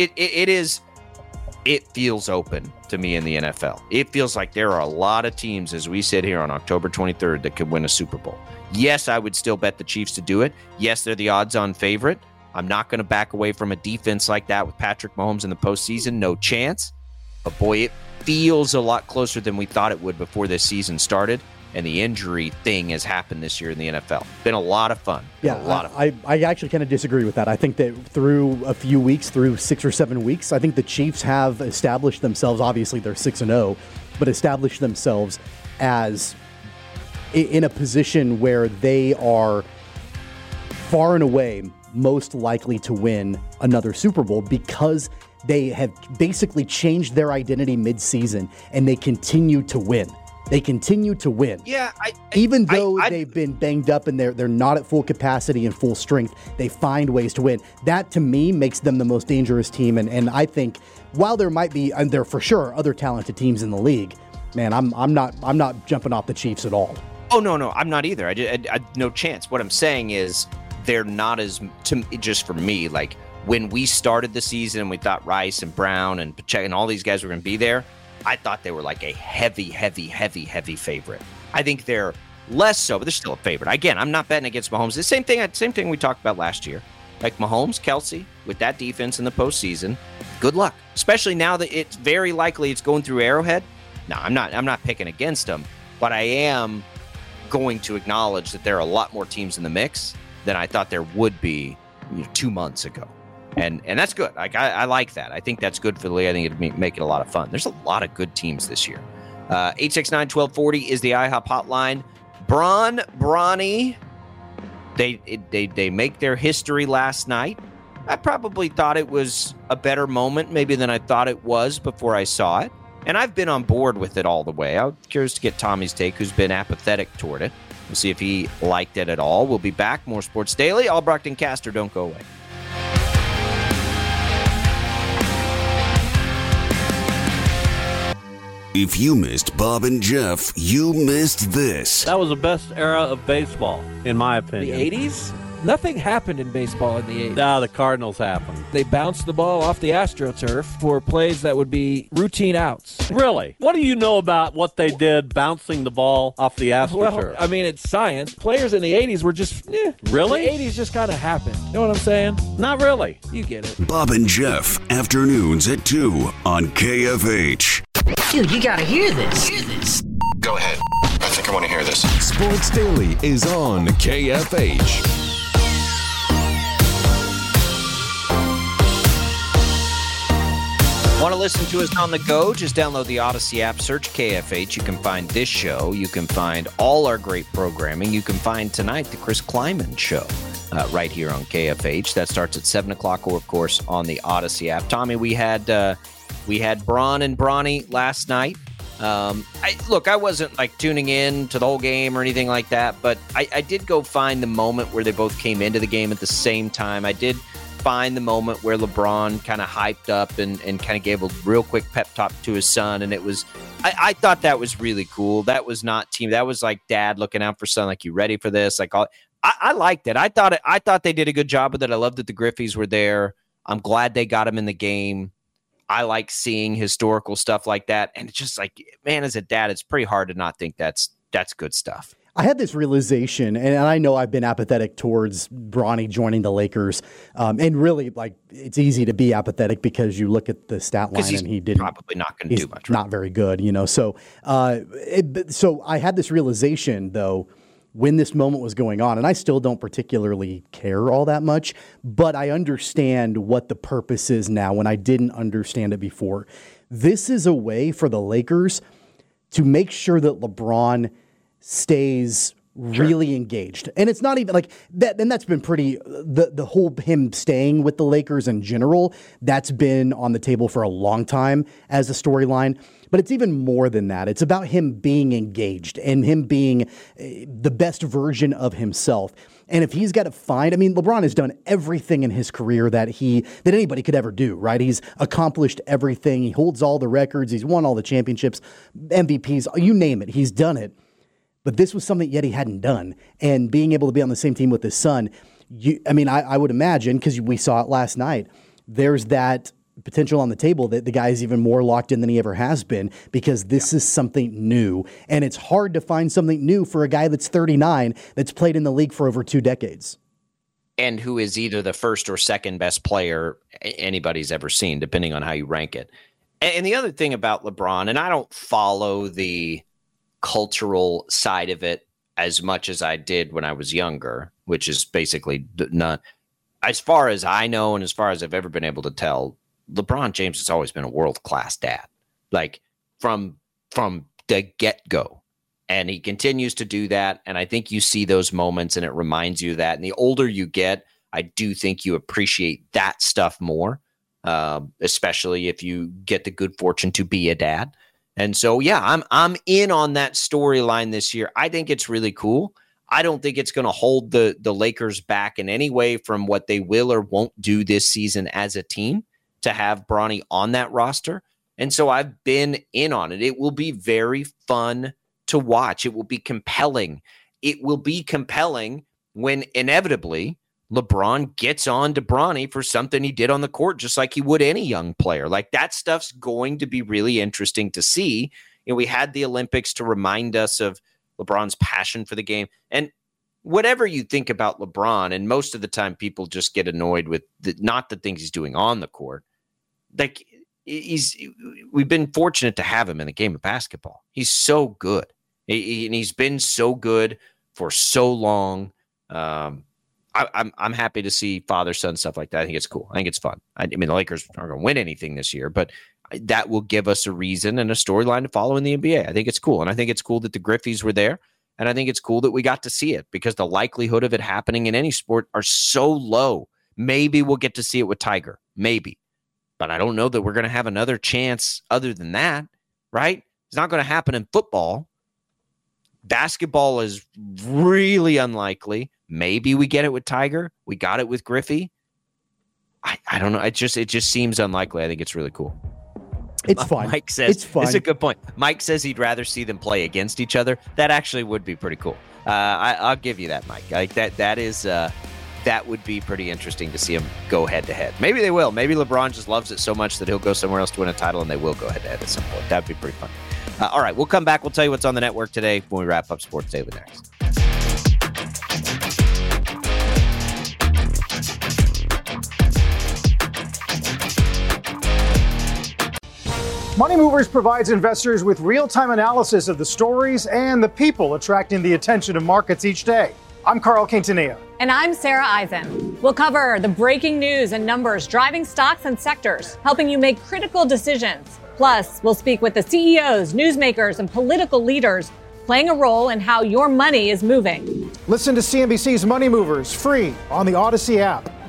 It feels open to me in the NFL. It feels like there are a lot of teams as we sit here on October 23rd that could win a Super Bowl. Yes, I would still bet the Chiefs to do it. Yes, they're the odds-on favorite. I'm not going to back away from a defense like that with Patrick Mahomes in the postseason. No chance. But boy, it feels a lot closer than we thought it would before this season started. And the injury thing has happened this year in the NFL. Been a lot of fun. I actually kind of disagree with that. I think that through a few weeks, through 6 or 7 weeks, I think the Chiefs have established themselves. Obviously, they're 6-0, but established themselves as in a position where they are far and away most likely to win another Super Bowl because they have basically changed their identity mid-season and they continue to win. They continue to win. Yeah, even though they've been banged up and they're not at full capacity and full strength, they find ways to win. That to me makes them the most dangerous team. And I think while there might be, and there for sure are other talented teams in the league, man, I'm not jumping off the Chiefs at all. Oh no, I'm not either. I no chance. What I'm saying is they're not as just for me. Like when we started the season and we thought Rice and Brown and Pacheco and all these guys were going to be there, I thought they were like a heavy favorite. I think they're less so, but they're still a favorite. Again, I'm not betting against Mahomes. The same thing we talked about last year. Like Mahomes, Kelsey, with that defense in the postseason, good luck. Especially now that it's very likely it's going through Arrowhead. No, I'm not picking against them, but I am going to acknowledge that there are a lot more teams in the mix than I thought there would be 2 months ago. And that's good. Like I like that. I think that's good for the league. I think it'd make it a lot of fun. There's a lot of good teams this year. 869-1240 is the IHOP hotline. Bronny, they make their history last night. I probably thought it was a better moment maybe than I thought it was before I saw it. And I've been on board with it all the way. I'm curious to get Tommy's take, who's been apathetic toward it. We'll see if he liked it at all. We'll be back. More Sports Daily. Albrecht and Caster, don't go away. If you missed Bob and Jeff, you missed this. That was the best era of baseball, in my opinion. The 80s? Nothing happened in baseball in the 80s. No, the Cardinals happened. They bounced the ball off the AstroTurf for plays that would be routine outs. Really? What do you know about what they did bouncing the ball off the AstroTurf? Well, I mean, it's science. Players in the 80s were just, Really? The 80s just kind of happened. You know what I'm saying? Not really. You get it. Bob and Jeff, afternoons at 2 on KFH. Dude, you gotta hear this. Go ahead. I think I want to hear this. Sports Daily is on KFH. Want to listen to us on the go? Just download the Odyssey app, search KFH. You can find this show. You can find all our great programming. You can find tonight the Chris Kleiman Show right here on KFH. That starts at 7 o'clock, or, of course, on the Odyssey app. Tommy, we had Braun and Bronny last night. I wasn't like tuning in to the whole game or anything like that, but I did go find the moment where they both came into the game at the same time. I did find the moment where LeBron kind of hyped up and kind of gave a real quick pep talk to his son, and it was I thought that was really cool. That was not team. That was like dad looking out for son, like, you ready for this? Like, I liked it. I thought they did a good job with it. I loved that the Griffies were there. I'm glad they got him in the game. I like seeing historical stuff like that. And it's just like, man, as a dad, it's pretty hard to not think that's good stuff. I had this realization, and I know I've been apathetic towards Bronny joining the Lakers. And really, like, it's easy to be apathetic because you look at the stat line and he didn't. Probably not going to do much. Not very good, So, so I had this realization, though, when this moment was going on, and I still don't particularly care all that much, but I understand what the purpose is now when I didn't understand it before. This is a way for the Lakers to make sure that LeBron stays really engaged. And it's not even like that. And that's been pretty, the whole him staying with the Lakers in general, that's been on the table for a long time as a storyline. But it's even more than that. It's about him being engaged and him being the best version of himself. And if he's got to find, LeBron has done everything in his career that anybody could ever do, right? He's accomplished everything. He holds all the records. He's won all the championships, MVPs, you name it. He's done it. But this was something yet he hadn't done. And being able to be on the same team with his son, I would imagine, because we saw it last night, there's that potential on the table that the guy is even more locked in than he ever has been, because this is something new. And it's hard to find something new for a guy that's 39, that's played in the league for over 2 decades. And who is either the first or second best player anybody's ever seen, depending on how you rank it. And the other thing about LeBron, and I don't follow the cultural side of it as much as I did when I was younger, which is basically not, as far as I know and as far as I've ever been able to tell, LeBron James has always been a world-class dad, like from the get-go. And he continues to do that. And I think you see those moments and it reminds you of that. And the older you get, I do think you appreciate that stuff more, especially if you get the good fortune to be a dad. And so, yeah, I'm in on that storyline this year. I think it's really cool. I don't think it's going to hold the Lakers back in any way from what they will or won't do this season as a team to have Bronny on that roster. And so I've been in on it. It will be very fun to watch. It will be compelling. It will be compelling when inevitably LeBron gets on to Bronny for something he did on the court, just like he would any young player. Like, that stuff's going to be really interesting to see. We had the Olympics to remind us of LeBron's passion for the game. And whatever you think about LeBron, and most of the time people just get annoyed with not the things he's doing on the court. Like, we've been fortunate to have him in the game of basketball. He's so good. And he's been so good for so long. I'm happy to see father-son stuff like that. I think it's cool. I think it's fun. The Lakers aren't going to win anything this year, but that will give us a reason and a storyline to follow in the NBA. I think it's cool. And I think it's cool that the Griffies were there. And I think it's cool that we got to see it, because the likelihood of it happening in any sport are so low. Maybe we'll get to see it with Tiger. Maybe. But I don't know that we're going to have another chance other than that, right? It's not going to happen in football. Basketball is really unlikely. Maybe we get it with Tiger. We got it with Griffey. I don't know. It just seems unlikely. I think it's really cool. It's fun. Mike says it's fun. It's a good point. Mike says he'd rather see them play against each other. That actually would be pretty cool. I'll give you that, Mike. Like that is that would be pretty interesting to see them go head-to-head. Maybe they will. Maybe LeBron just loves it so much that he'll go somewhere else to win a title, and they will go head-to-head at some point. That'd be pretty fun. All right, we'll come back. We'll tell you what's on the network today when we wrap up Sports Daily next. Money Movers provides investors with real-time analysis of the stories and the people attracting the attention of markets each day. I'm Carl Quintanilla. And I'm Sarah Eisen. We'll cover the breaking news and numbers driving stocks and sectors, helping you make critical decisions. Plus, we'll speak with the CEOs, newsmakers, and political leaders playing a role in how your money is moving. Listen to CNBC's Money Movers free on the Odyssey app.